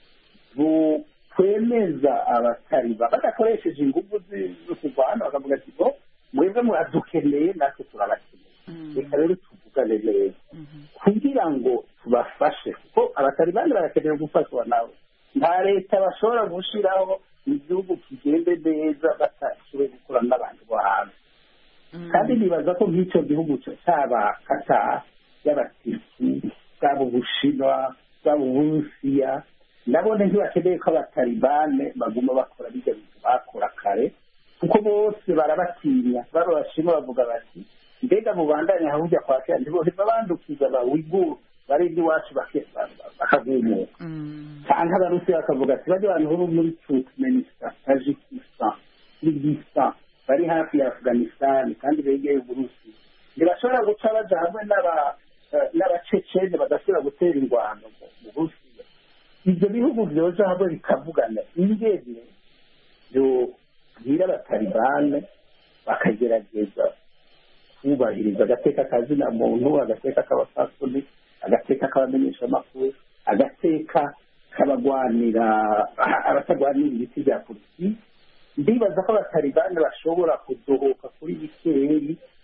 kwemeza abatariba badakoresheje ingufu zo kurwana, bakavuga ati bo mwebwe muradukeneye natwe turabakeneye, reka rero tuvugane neza kugira ngo tubafashe, kuko abatalibani barakeneye gufashwa nawe. nta leta bashobora gushiraho igihugu kigende neza batashoboye gukorana n'abantu bo hanze. kandi nibaza ko nk'icyo gihugu cyaba Qatar, y'Abatutsi, bwaba Ubushinwa, bwaba Uburusiya, nabone ntibakeneye ko abatalibane baguma bakora bijya bintu bakora kare, kuko bose barabatinya. Abashinwa bavuga bati mbega mubandanya ahujya kwa kera ntiboheva bandukiza abawiguru bari iwacu bakagumuka. cyangwa abarusiya bakavuga ati bajya abantu bo muri Turkmenistan, Tajikistan, Kyrgyzstan bari hafi ya Afghanistan kandi begeye Uburusiya, ntibashobora guca baja hamwe n'abacecene badashobora gutera ingwano mu Burusiya. ibyo bihugu byoja hamwe bikavugana ingene bwira abatalibane bakagerageza kubahiriza agateka ka zina muntu, agateka k'abapfasoni, agateka k'abamenyesha amakuru, agateka k'abagwanira abatagwanira ibiti bya politiki. ndibaza ko abatalibani bashobora kudohoka kuri bikeyi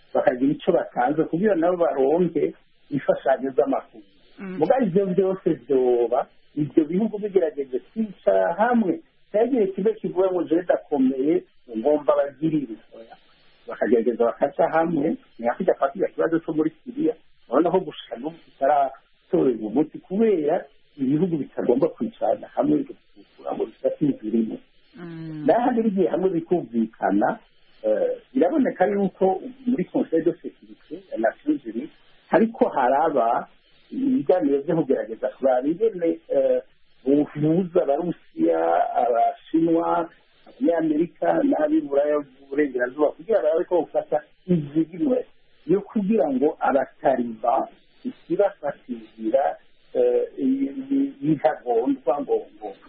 bakagira icyo batanze kugira nabo baronke imfashanyo z'amakungu mugabo ivyo byose vyoba ibyo bihugu bigerageje kwicara hamwe cyagiye kibe kivuye ngo je ndakomeye ngomba bagirire bakagerageza bakaca hamwe ntihakijya kwakira ikibazo cyo muri Syria urabona ko gushika n'ubu kitaratorerwa umuti kubera ibihugu bitagomba kwicarana hamwe bigakura ngo bifate inzira imwe n'ahandi bigiye hamwe bikumvikana biraboneka yuko muri Conseil de Sécurité ya Nations Unies hariko haraba ibiganiro byo kugerageza kuraba ingene buhuza abarusiya abashinwa abanyamerika n'ab'iburaya b'uburengerazuba kugira barabe ko gufata inzira yo kugira ngo abataliba ikibafatira bitagondwa ngo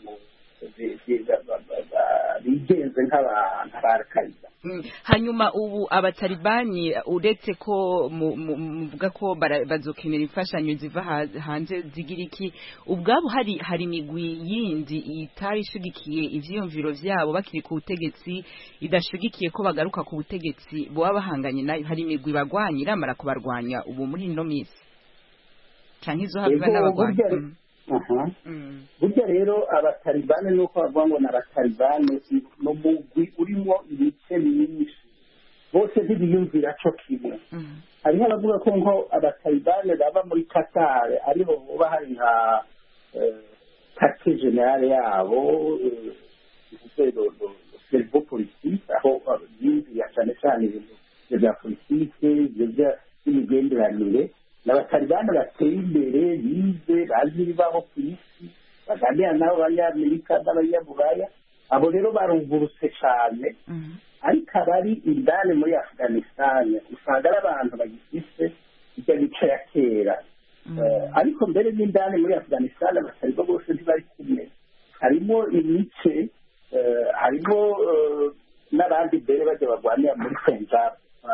bigenze nk'abarakaida hanyuma ubu abatalibani uretse ko muvuga ko bazokenera imfashanyo ziva hanze zigira iki ubwabo hari imigwi yindi itari ishigikiye ivyiyumviro vyabo bakiri ku butegetsi idashigikiye ko bagaruka ku butegetsi boba bahanganye nayo hari imigwi bagwanya iramara kubarwanya ubu muri ino misi canke izo habiba n'abagwanya burya rero abatalibani nuko bavuga ngo n'abatalibani no mugwi urimo ibice byinshi bose ntibiyumvira co kimwe hariho abavuga ko nko abatalibani baba muri Qatar ariho boba hari nka quartier general yabo servo politique aho yumvira cyane cyane ibintu bya politike by'imigenderanire n'abatalibani bateye imbere bize bazi ibibaho ku isi baganira n'abo banyamerika n'abanyaburaya abo rero barungurutse cyane ariko abari indani muri Afghanistan usanga ari abantu bagifise ijya mico ya kera ariko mbere n'indani muri Afghanistan abataliba bose ntibari kumwe harimo imice harimo n'abandi mbere bajya barwanira muri Punjab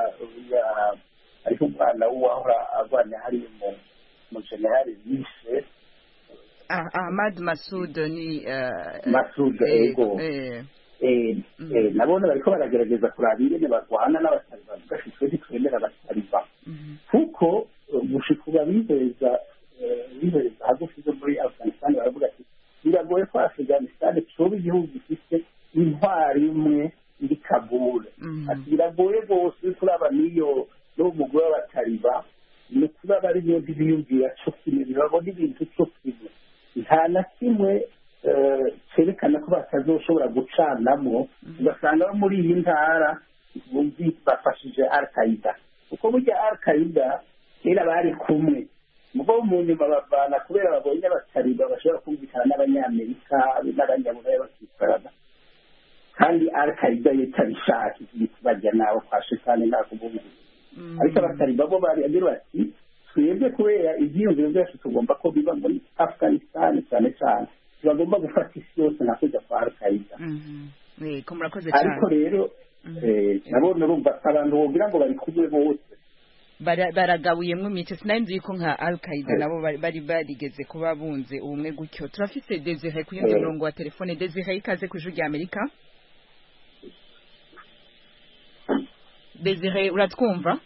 ariko umwana w'uwahora arwanya hari mu generali yishe Ahmad Massoud ni Massoud ego nabone bariko baragerageza kuraba ingene barwana n'abataliba gashitwe ntitwemera abataliba kuko gushikuba bizeza hagufi zo muri Afghanistan baravuga ati biragoye ko Afghanistan coba igihugu gifite intwari imwe iri Kabul ati biragoye rwose turaba niyo n'umugwi w'abataliba ni kuba bari bindi biyumvira co kimwe babona ibintu co kimwe nta na kimwe cerekana ko batazoshobora gucanamwo ugasanga muri iyi ntara bafashije Al-Qaeda kuko burya Al-Qaeda kera bari kumwe mugo mu nyuma bavana kubera babonye abataliba bashobora kumvikana n'abanyamerika n'abanyaburaya bakicarana kandi Al-Qaeda yetabishaka bajya nawe kwa shetani nakubuza ariko abataliba bo baragira bati twebwe kubera ivyiyumviro byacu tugomba ko biba muri Afghanistan cyane cyane bagomba gufata isi yose nakuja kwa Al-Qaeda ariko rero nabona urumva abantu wogira ngo bari kumwe bose baragabuyemwo imice sinari ko nka Al-Qaeda nabo bari barigeze kuba bunze ubumwe gutyo turafise Desire ku yundi murongo wa telefone Desire ikaze ku ijwi rya Amerika Desire uratwumva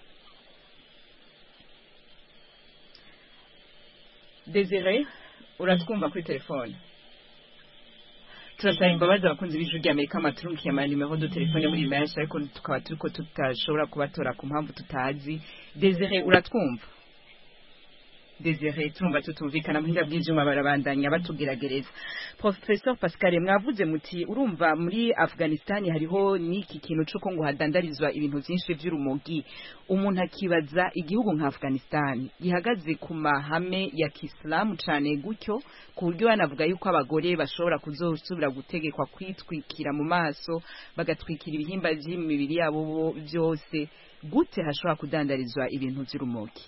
Desire uratwumva kuri telefone turasaba imbabazi abakunzi b'ijwi rya Amerika amaturunkiye ama nimero de telefone muri menshi ariko tukaba turiko tutashobora kubatora ku mpamvu tutazi Desire uratwumva Desire turumva tutumvikana muhinga bw'ivyuma barabandanya batugeragereza Professor Pascal mwavuze muti urumva muri Afghanistan hariho niki kintu cyo ngo hadandarizwa ibintu byinshi by'urumogi umuntu akibaza igihugu nka Afghanistan gihagaze ku mahame ya Kiislamu cyane gutyo ku buryo banavuga yuko abagore bashobora kuzosubira gutegekwa kwitwikira mu maso bagatwikira ibihimba by'imibiri yabo byose gute hashobora kudandarizwa ibintu by'urumogi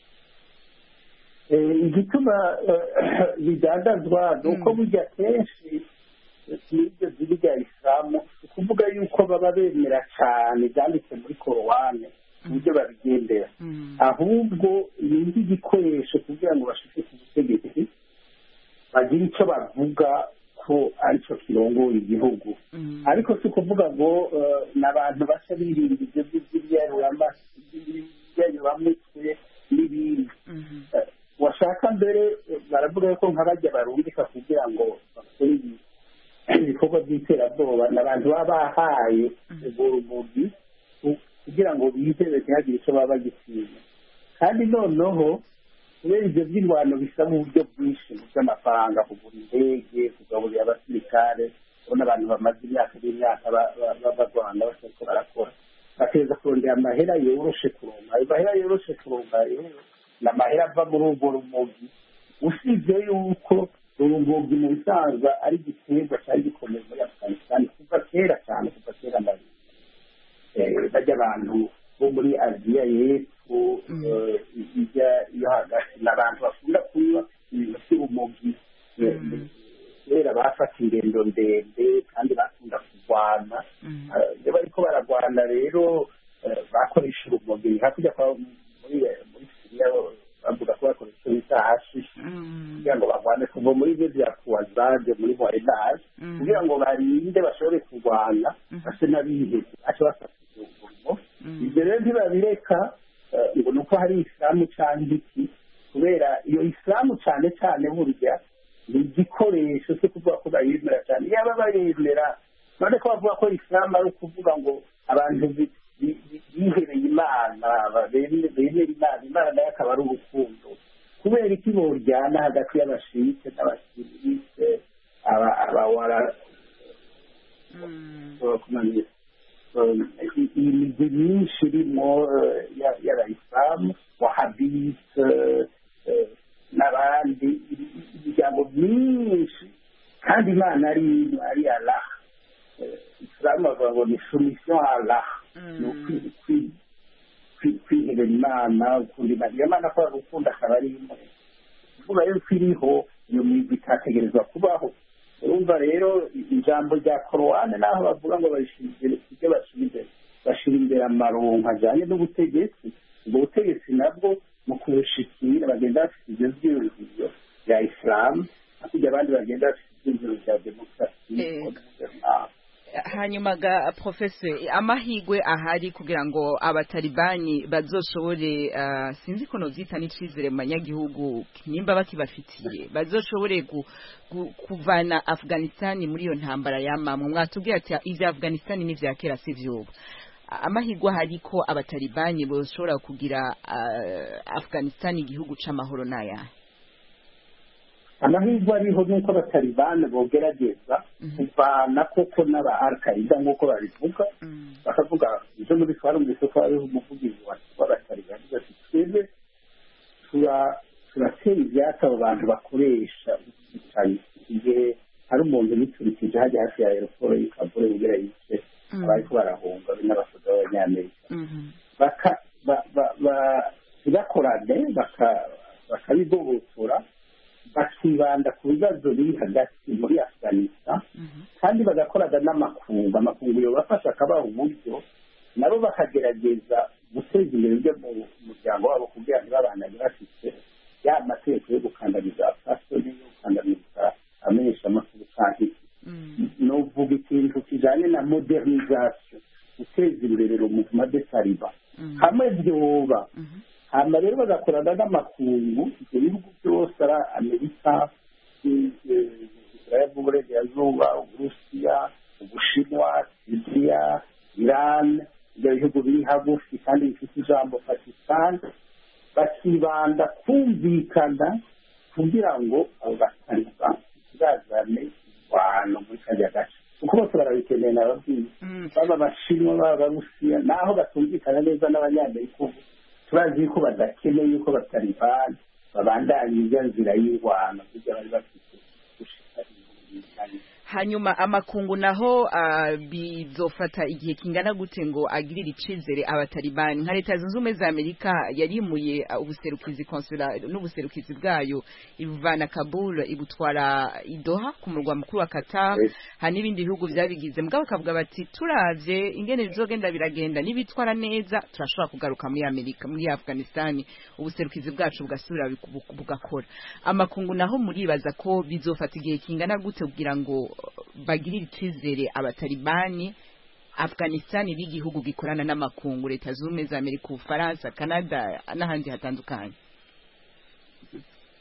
igituma bidandazwa nuko burya kenshi n'ibyo ziri bya Islamu ukuvuga yuko baba bemera cyane byanditse muri Korowani uburyo babigendera ahubwo ni nk'igikoresho kugira ngo bashike ku butegetsi bagire icyo bavuga ko aricyo kirongoye igihugu ariko si ukuvuga ngo n'abantu basa birinda ibyo by'ibyaruramatsi ukuvuga ko nk'abajya barungika kugira ngo bakore ibikorwa by'iterabwoba n'abantu baba bahaye urwo rumogi kugira ngo bizere ntihagire icyo baba bagitinya. kandi noneho kubera ibyo by'ingwano bisaba uburyo bwinshi bw'amafaranga, kugura indege, kugaburira abasirikare, ubona abantu bamaze imyaka n'imyaka barwana bariko barakora, bateza kurondera amahera yoroshe kuronka. ayo mahera yoroshe kuronka rero ni amahera ava muri urwo rumogi, usibye yuko urumogi mu bisanzwe ari igiterwa cyari gikomeye muri Afghanistan kuva kera cyane, kuva kera ndabizi. bajya abantu bo muri Aziya y'epfo, yo hagati, n'abantu bakunda kunywa ibintu by'urumogi kubera bafata ingendo ndende kandi bakunda kurwana. iyo bariko bararwana rero bakoresha urumogi. hakurya muri Siriya bavuga ko bakoresha bita hashishi kugira ngo barwane kuva muri ibyo bya kuwazade muri moyenage kugira ngo barinde bashobore kurwana base n'abiheze bace bafata urwo. ibyo rero ntibabireka ngo ni uko hari isilamu cyangwa iki, kubera iyo isilamu cyane cyane burya ni igikoresho cyo kuvuga ko bayemera cyane. iyo aba bayemera none ko bavuga ko isilamu ari ukuvuga ngo abantu bihereye Imana, bemera Imana nayo akaba ari urukundo. kubera iki boryana hagati y'abashite n'abasirite, abawara imigwi myinshi irimo y'abayisilamu, wahabite n'abandi, imiryango myinshi, kandi Imana ari Allah. isilamu bavuga ngo ni soumission à Allah, ni kwihebera Imana, ukunda Imana ko gukunda akaba ari imwe. kuvuga rero ko iriho iyo migwi itategerezwa kubaho. urumva rero ijambo rya Korowani naho bavuga ngo bashira imbere amaronko ajyanye n'ubutegetsi, ubwo butegetsi nabwo mu kubushikira bagenda bafite ibyo byiyumviro bya isilamu, hakurya abandi bagenda bafite ibyiyumviro bya demokarasi. hanyuma ga professor, amahigwe ahari kugira ngo abatalibani bazoshobore sinzi ko novyita n'icizere mu banyagihugu nimba bakibafitiye, bazoshobore kuvana Afghanistan muri iyo ntambara yamamwe. mwatubwiye ati ivya Afghanistan ni vya kera si vyubu. amahigwe ahari ko abatalibani boshobora kugira Afghanistan igihugu c'amahoro n'ayahe? amahirwe ariho nuko abatalibani bogerageza kuvana koko n'aba Al-Qaeda nk'uko babivuga, bakavuga ibyo muri twarumvise ko hariho umuvugizi w'abatalibani bati twebwe turatera ibyatsi abo bantu bakoresha ubwicanyi. igihe hari umuntu biturikije hajya hafi ya aeroport y'i Kabul kugira yice abariko barahunga n'abasoda b'abanyamerika, ntibakorane bakabigobotora, bakibanda ku bibazo biri hagati muri Afghanistan, kandi bagakorana n'amakungu. amakungu yobafasha akabaha uburyo, nabo bakagerageza guteza imbere ibyo mu muryango wabo kugira ntibabandanye bafite ya mategeko yo gukandamiza abapastori, yo gukandamiza amenyeshamakuru cyangwa iki. novuga ikintu kijanye na modernisation, guteza imbere umuvuma de Taliban hamwe vyoba. hama rero bagakorana n'amakungu, ibyo bihugu byose ari Amerika, Israel y'uburengerazuba, Uburusiya, Ubushinwa, Syria, Iran, ibyo bihugu biri hagufi kandi bifite ijambo Pakistan, bakibanda kumvikana kugira ngo abo bataliban bazane abantu muri kariya gace, kuko bose barabikeneye. nababwiye baba Abashinwa, baba Abarusiya, naho batumvikana neza n'Abanyamerika, turazi ko badakeneye yuko abatalibani babandanya iyo nzira y'irwano kugira bari bafite gushika. hanyuma amakungu naho bizofata igihe kingana gute ngo agirire icizere abatalibani? nka leta zunze ubumwe za Amerika yarimuye ubuserukizi konsula n'ubuserukizi bwayo ibuvana Kabul ibutwara Doha ku murwa mukuru wa Qatar. hari n'ibindi bihugu byabigize, mugabo bakavuga bati turavye ingene bizogenda biragenda, nibitwara neza turashobora kugaruka muri Amerika, muri Afghanistan ubuserukizi bwacu bugasubira bugakora. amakungu naho muribaza ko bizofata igihe kingana gute kugira ngo bagirira icizere abatalibani? Afghanistan ni igihugu gikorana n'amakungu, leta z'ubumwe za Amerika, Ufaransa, Canada n'ahandi hatandukanye.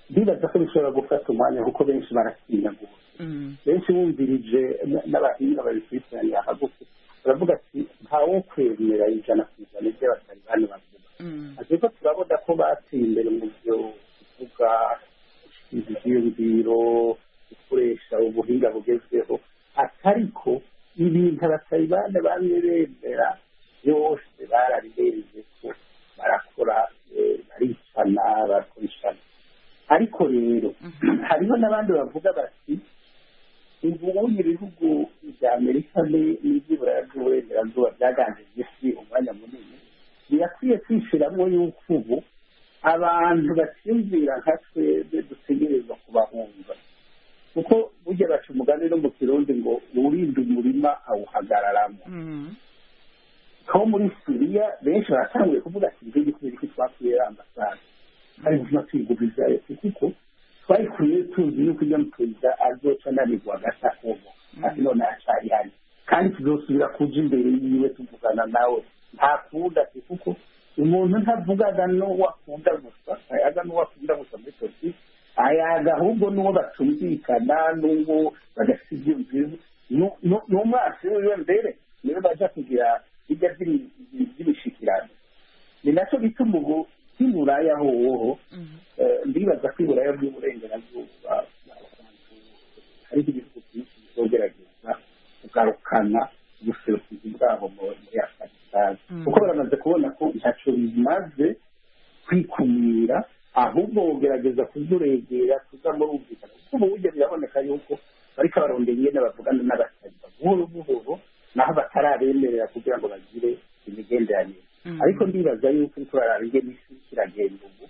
ndibaza ko bishobora gufata umwanya kuko benshi baratinya gusa benshi bumvirije n'abahinga babikurikiraniye hagufi baravuga ati ntawo kwemera 100% iby'abatalibani bavuga ariko turabona ko bateye imbere mu byo kuvuga ibyiyumviro gukoresha ubuhinga bugezweho atariko ibintu abatalibani bamwe bemera byose barabirenze ko barakora baricana barakoreshana ariko rero hariho n'abandi bavuga bati ubu ibihugu bya Amerika n'iby'Iburayi by'uburengerazuba byaganjije isi umwanya munini birakwiye kwishyiramo yuko ubu abantu bacyumvira nka twebwe dutegerezwa kubahunga kuko burya baca umugani no mu kirundi ngo uwurinda umurima awuhagararamo aho muri Siriya benshi baratanguye kuvuga ati ibyo kubera ko twakwiye ambasade hari ubuzima twiguriza kuko twayikuye tuzi yuko ujya mu perezida azoca ananirwa agatakobo ati none acari hari kandi tuzosubira kuja imbere yiwe tuvugana nawe ntakunda kuko umuntu ntavugana n'uwakunda gusa ayaga n'uwakunda gusa muri politiki ayaga ahubwo n'uwo batumvikana n'uwo badafite ibyiyumviro n'umwasi wiwe mbere niwe baja kugira bijya by'ibishikirano ni nacyo bituma ubu nk'Iburaya hoho ndibaza ko Iburaya bw'uburengerazuba hari ibihugu byinshi bizogerageza kugarukana ubuserukizi bwabo muri Afghanistan kuko baramaze kubona ko ntacyo bimaze kwikumira ahubwo bogerageza kuzuregera kuzamurumvikana kuko ubu buryo biraboneka yuko bariko barondera ingene bavugana n'abataliba buhoro buhoro naho batarabemerera kugira ngo bagire imigenderanire ariko ndibaza yuko turaraba ingene isi kiragenda ubu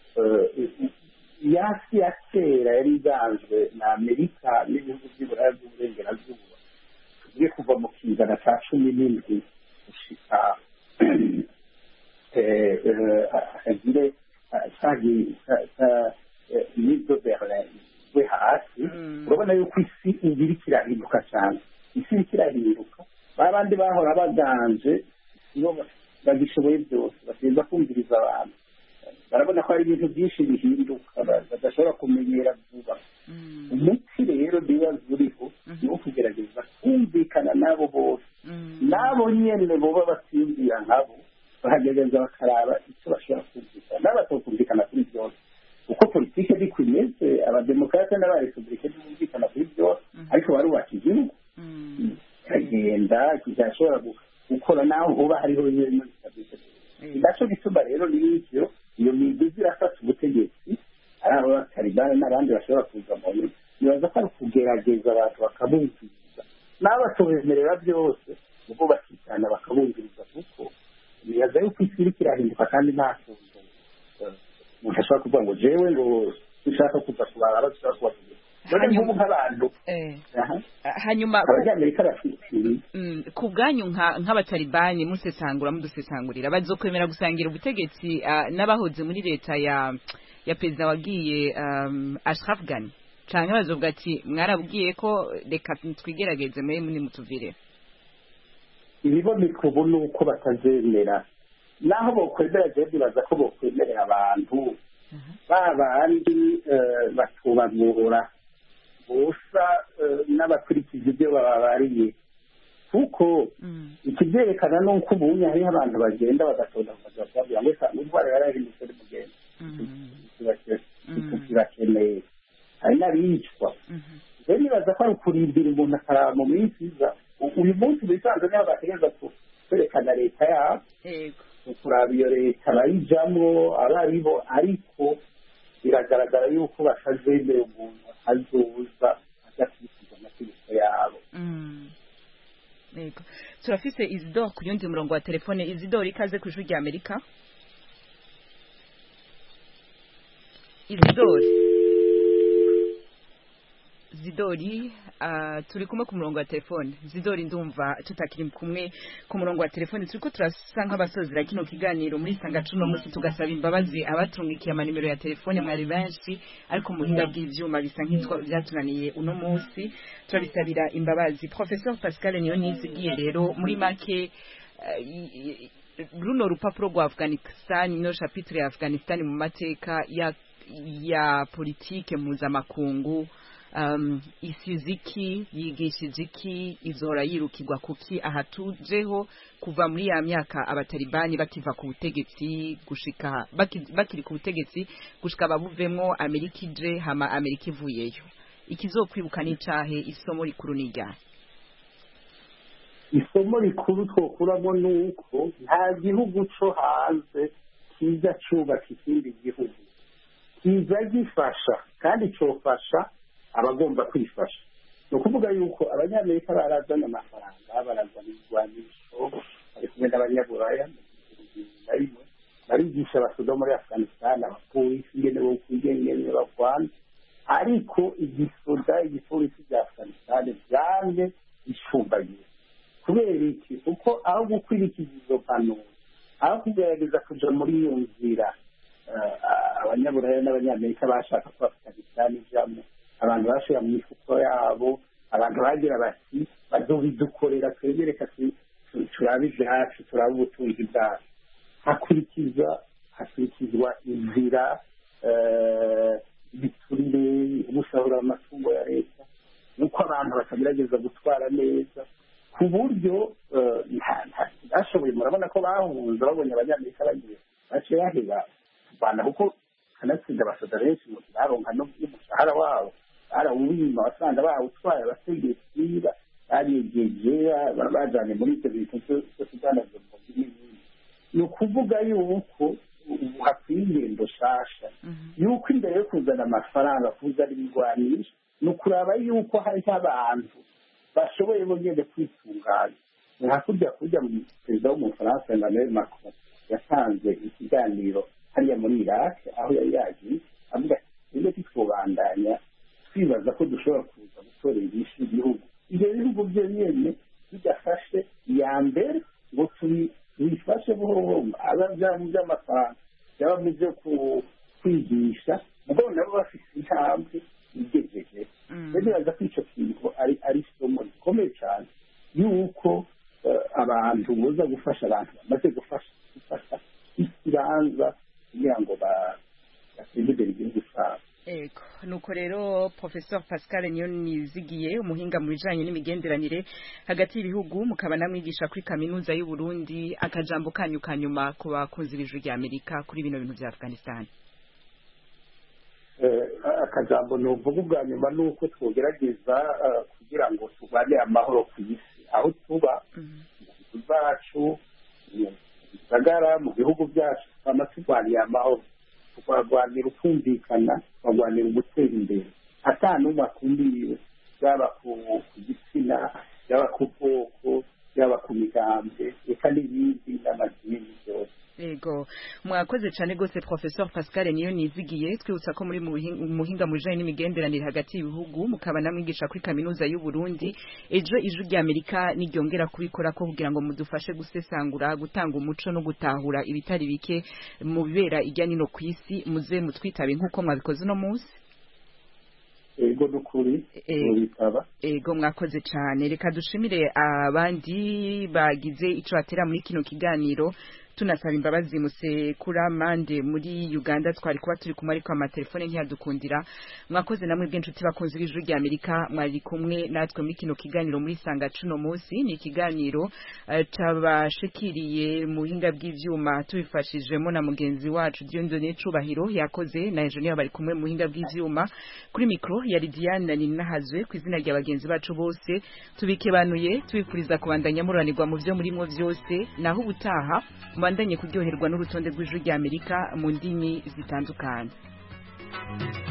yasi ya kera yari iganzwe na Amerika n'ibihugu by'Iburayi by'uburengerazuba tugiye kuva mu kizana ca 17 gushika agire sagi nizo Berlin we hasi urabona yuko isi ibiri kirahinduka cyane isi ikirahinduka babandi bahora baganje iyo bagishoboye byose bateza kumviriza abantu barabona ko hari ibintu byinshi bihinduka badashobora kumenyera vuba umuti rero bibaza uriho ni wo kugerageza kumvikana nabo bose nabo nyene boba basimvira nkabo bahagerageza bakaraba icyo bashobora kumvikana n'abatokumvikana kuri byose uko politike ariko imeze abademokarate n'abarepublike ntibumvikana kuri byose ariko barubaka igihugu kagenda kizashobora gukora naho hoba hariho nyine ndaco gituma rero n'icyo iyo migizi irafata ubutegetsi ari abo batalibani n'abandi bashobora kuza mu nyuma nibaza ko ari ukugerageza abantu bakabumviriza n'abatobemerera byose ubwo bakitana bakabumviriza kuko nibaza yuko isi iriko irahinduka kandi nta kuntu umuntu ashobora kuvuga ngo jewe ngo dushaka kuza kubara abashobora kubategeka hanyuma nk'abantu hanyuma abanyamerika bafite ku bwanyu nk'abatalibani musesangura mudusesangurira bazokwemera gusangira ubutegetsi n'abahoze muri leta ya perezida wagiye Ashraf Ghani canke bazovuga ati mwarabwiye ko reka twigerageze muri mutuvire ibiboneka ubu ni uko batazemera naho bokwemera je bibaza ko bokwemerera abantu babandi batubagura gusa n'abakurikiza ibyo bababariye kuko ikibyerekana ni uko ubunya hariho abantu bagenda bagatonda bakababwira ngo indwara yarahindutse ari mugenda kirakeneye hari n'abicwa rero nibaza ko ari ukurindira umuntu akaraba mu minsi iza uyu munsi bisanzwe niho bategereza kwerekana leta yabo kuraba iyo leta bayijamwo abaribo ariko biragaragara yuko batazemera umuntu azoza adakurikiza amategeko yabo yego turafise Isidore ku yundi murongo wa telefone Isidore ikaze ku ijwi rya Amerika Zidori turi kumwe ku murongo wa telefone Zidori ndumva tutakiri kumwe ku murongo wa telefone turiko turasa nk'abasozera kino kiganiro muri sanga cuno munsi tugasaba imbabazi abatungikiye amanimero ya telefone mwari benshi ariko muhinga bw'ivyuma bisa nk'itwa byatunaniye uno munsi turabisabira imbabazi Professor Pascal Niyonizigiye rero muri make runo rupapuro rwa Afghanistan no chapitre ya Afghanistan mu mateka ya politike mpuzamakungu isiziki yigishije iki izora yirukirwa kuki aha tujeho kuva muri ya myaka abatalibani bakiva ku butegetsi gushika bakiri ku butegetsi gushika babuvemwo Amerika ije hama Amerika ivuyeyo ikizokwibuka n'icahe isomo rikuru n'irya isomo rikuru twokuramo nuko nta gihugu co hanze kiza cubaka ikindi gihugu kiza gifasha kandi cofasha abagomba kwifasha ni ukuvuga yuko abanyamerika barazana amafaranga barazana ibigwanisho bari kumwe n'abanyaburaya na rimwe barigisha abasoda muri Afghanistan abapolisi ingene bokwigengene barwana ariko igipolisi bya Afghanistan vyamye bicumbagiye kubera iki kuko aho gukwirikiza izo mpanuro aho kugerageza kuja muri iyo nzira abanyaburaya n'abanyamerika bashaka ko Afghanistan ijamwo abantu bashira mu mifuko yabo abantu bagira bati bazobidukorera twemereka turabe ibyacu turabe ubutunzi bwacu hakurikizwa inzira biturire gusahura amatungo ya leta nuko abantu bakagerageza gutwara neza ku buryo bashoboye murabona ko bahunze babonye abanyamerika bagiye baciye baheba rwanda kuko kanatsinda abasoda benshi mu baronka n'umushahara wabo barawubima basanga bawutwaye abategetsi baregeje bajanye muri ivyo bintu vyo kudanaza mu n'ibindi ni ukuvuga yuko ubu hakwiye ingendo shasha yuko imbere yo kuzana amafaranga kuzana ibigwanisho ni ukuraba yuko hariho abantu bashoboye bonyene kwitunganya ni hakurya perezida w'umufaransa Emmanuel Macron yatanze ikiganiro hariya muri Iraq aho yari yagiye avuga ati twobandanya twibaza ko dushobora kuza gutorera inyishu igihugu ibyo bihugu byo nyene bidafashe iya mbere ngo tubifashe buhoro buhoro abavyamu by'amafaranga byaba mu byo kwigisha mugabo nabo bafise intambwe igejeje bibaza ko ico kintu ari isomo rikomeye cyane yuko abantu boza gufasha abantu bamaze gufasha ikibanza kugira ngo bateze imbere igihugu cyabo. Ego nuko rero Professor Pascal Niyonizigiye umuhinga mu bijanye n'imigenderanire hagati y'ibihugu mukaba namwigisha kuri kaminuza y'u Burundi akajambo kanyu kanyuma ku bakunzi b'ijwi rya Amerika kuri bino bintu bya Afghanistan. Akajambo nuvuga ubwa nyuma nuko twogerageza kugira ngo tubane amahoro ku isi aho tuba mu zacu gisagara mu bihugu byacu amatugwaniye amahoro tukarwanira ukumvikana tukarwanira ugutera imbere ata n'umwe akumbiye yaba ku gitsina yaba ku bwoko yaba ku migambwe eka n'ibindi n'amadini byose. Ego mwakoze cyane gose Professor Pascal Niyonizigiye twibutsa ko muri muhinga mu bijanye n'imigenderanire hagati y'ibihugu mukaba namwigisha kuri kaminuza y'u Burundi ejo ijwi rya Amerika niryongera kubikora ko kugira ngo mudufashe gusesangura gutanga umuco no gutahura ibitari bike mu bibera ijya nino kwisi muze mutwitabe nkuko mwabikoze no munsi. Ego dukuri mubitaba. Ego mwakoze cyane reka dushimire abandi bagize ico batera muri kino kiganiro tunasaba imbabazi Musekura Mande muri Uganda twari kuba turi kumwe ariko amatelefone ntiyadukundira mwakoze namwe bw'inshuti bakunze b'ijwi rya Amerika mwari kumwe natwe muri kino kiganiro muri sanga cuno munsi ni ikiganiro cabashikiriye mu hinga bw'ivyuma tubifashijemo na mugenzi wacu Dieudonné Cubahiro yakoze na engineer bari kumwe mu hinga bw'ivyuma kuri micro yari Diane Ninahazwe ku izina rya bagenzi bacu bose tubikebanuye tubikuriza kubandanya muranirwa mu byo murimo byose naho ubutaha mubandanye kuryoherwa n'urutonde rw'ijwi rya Amerika mu ndimi zitandukanye.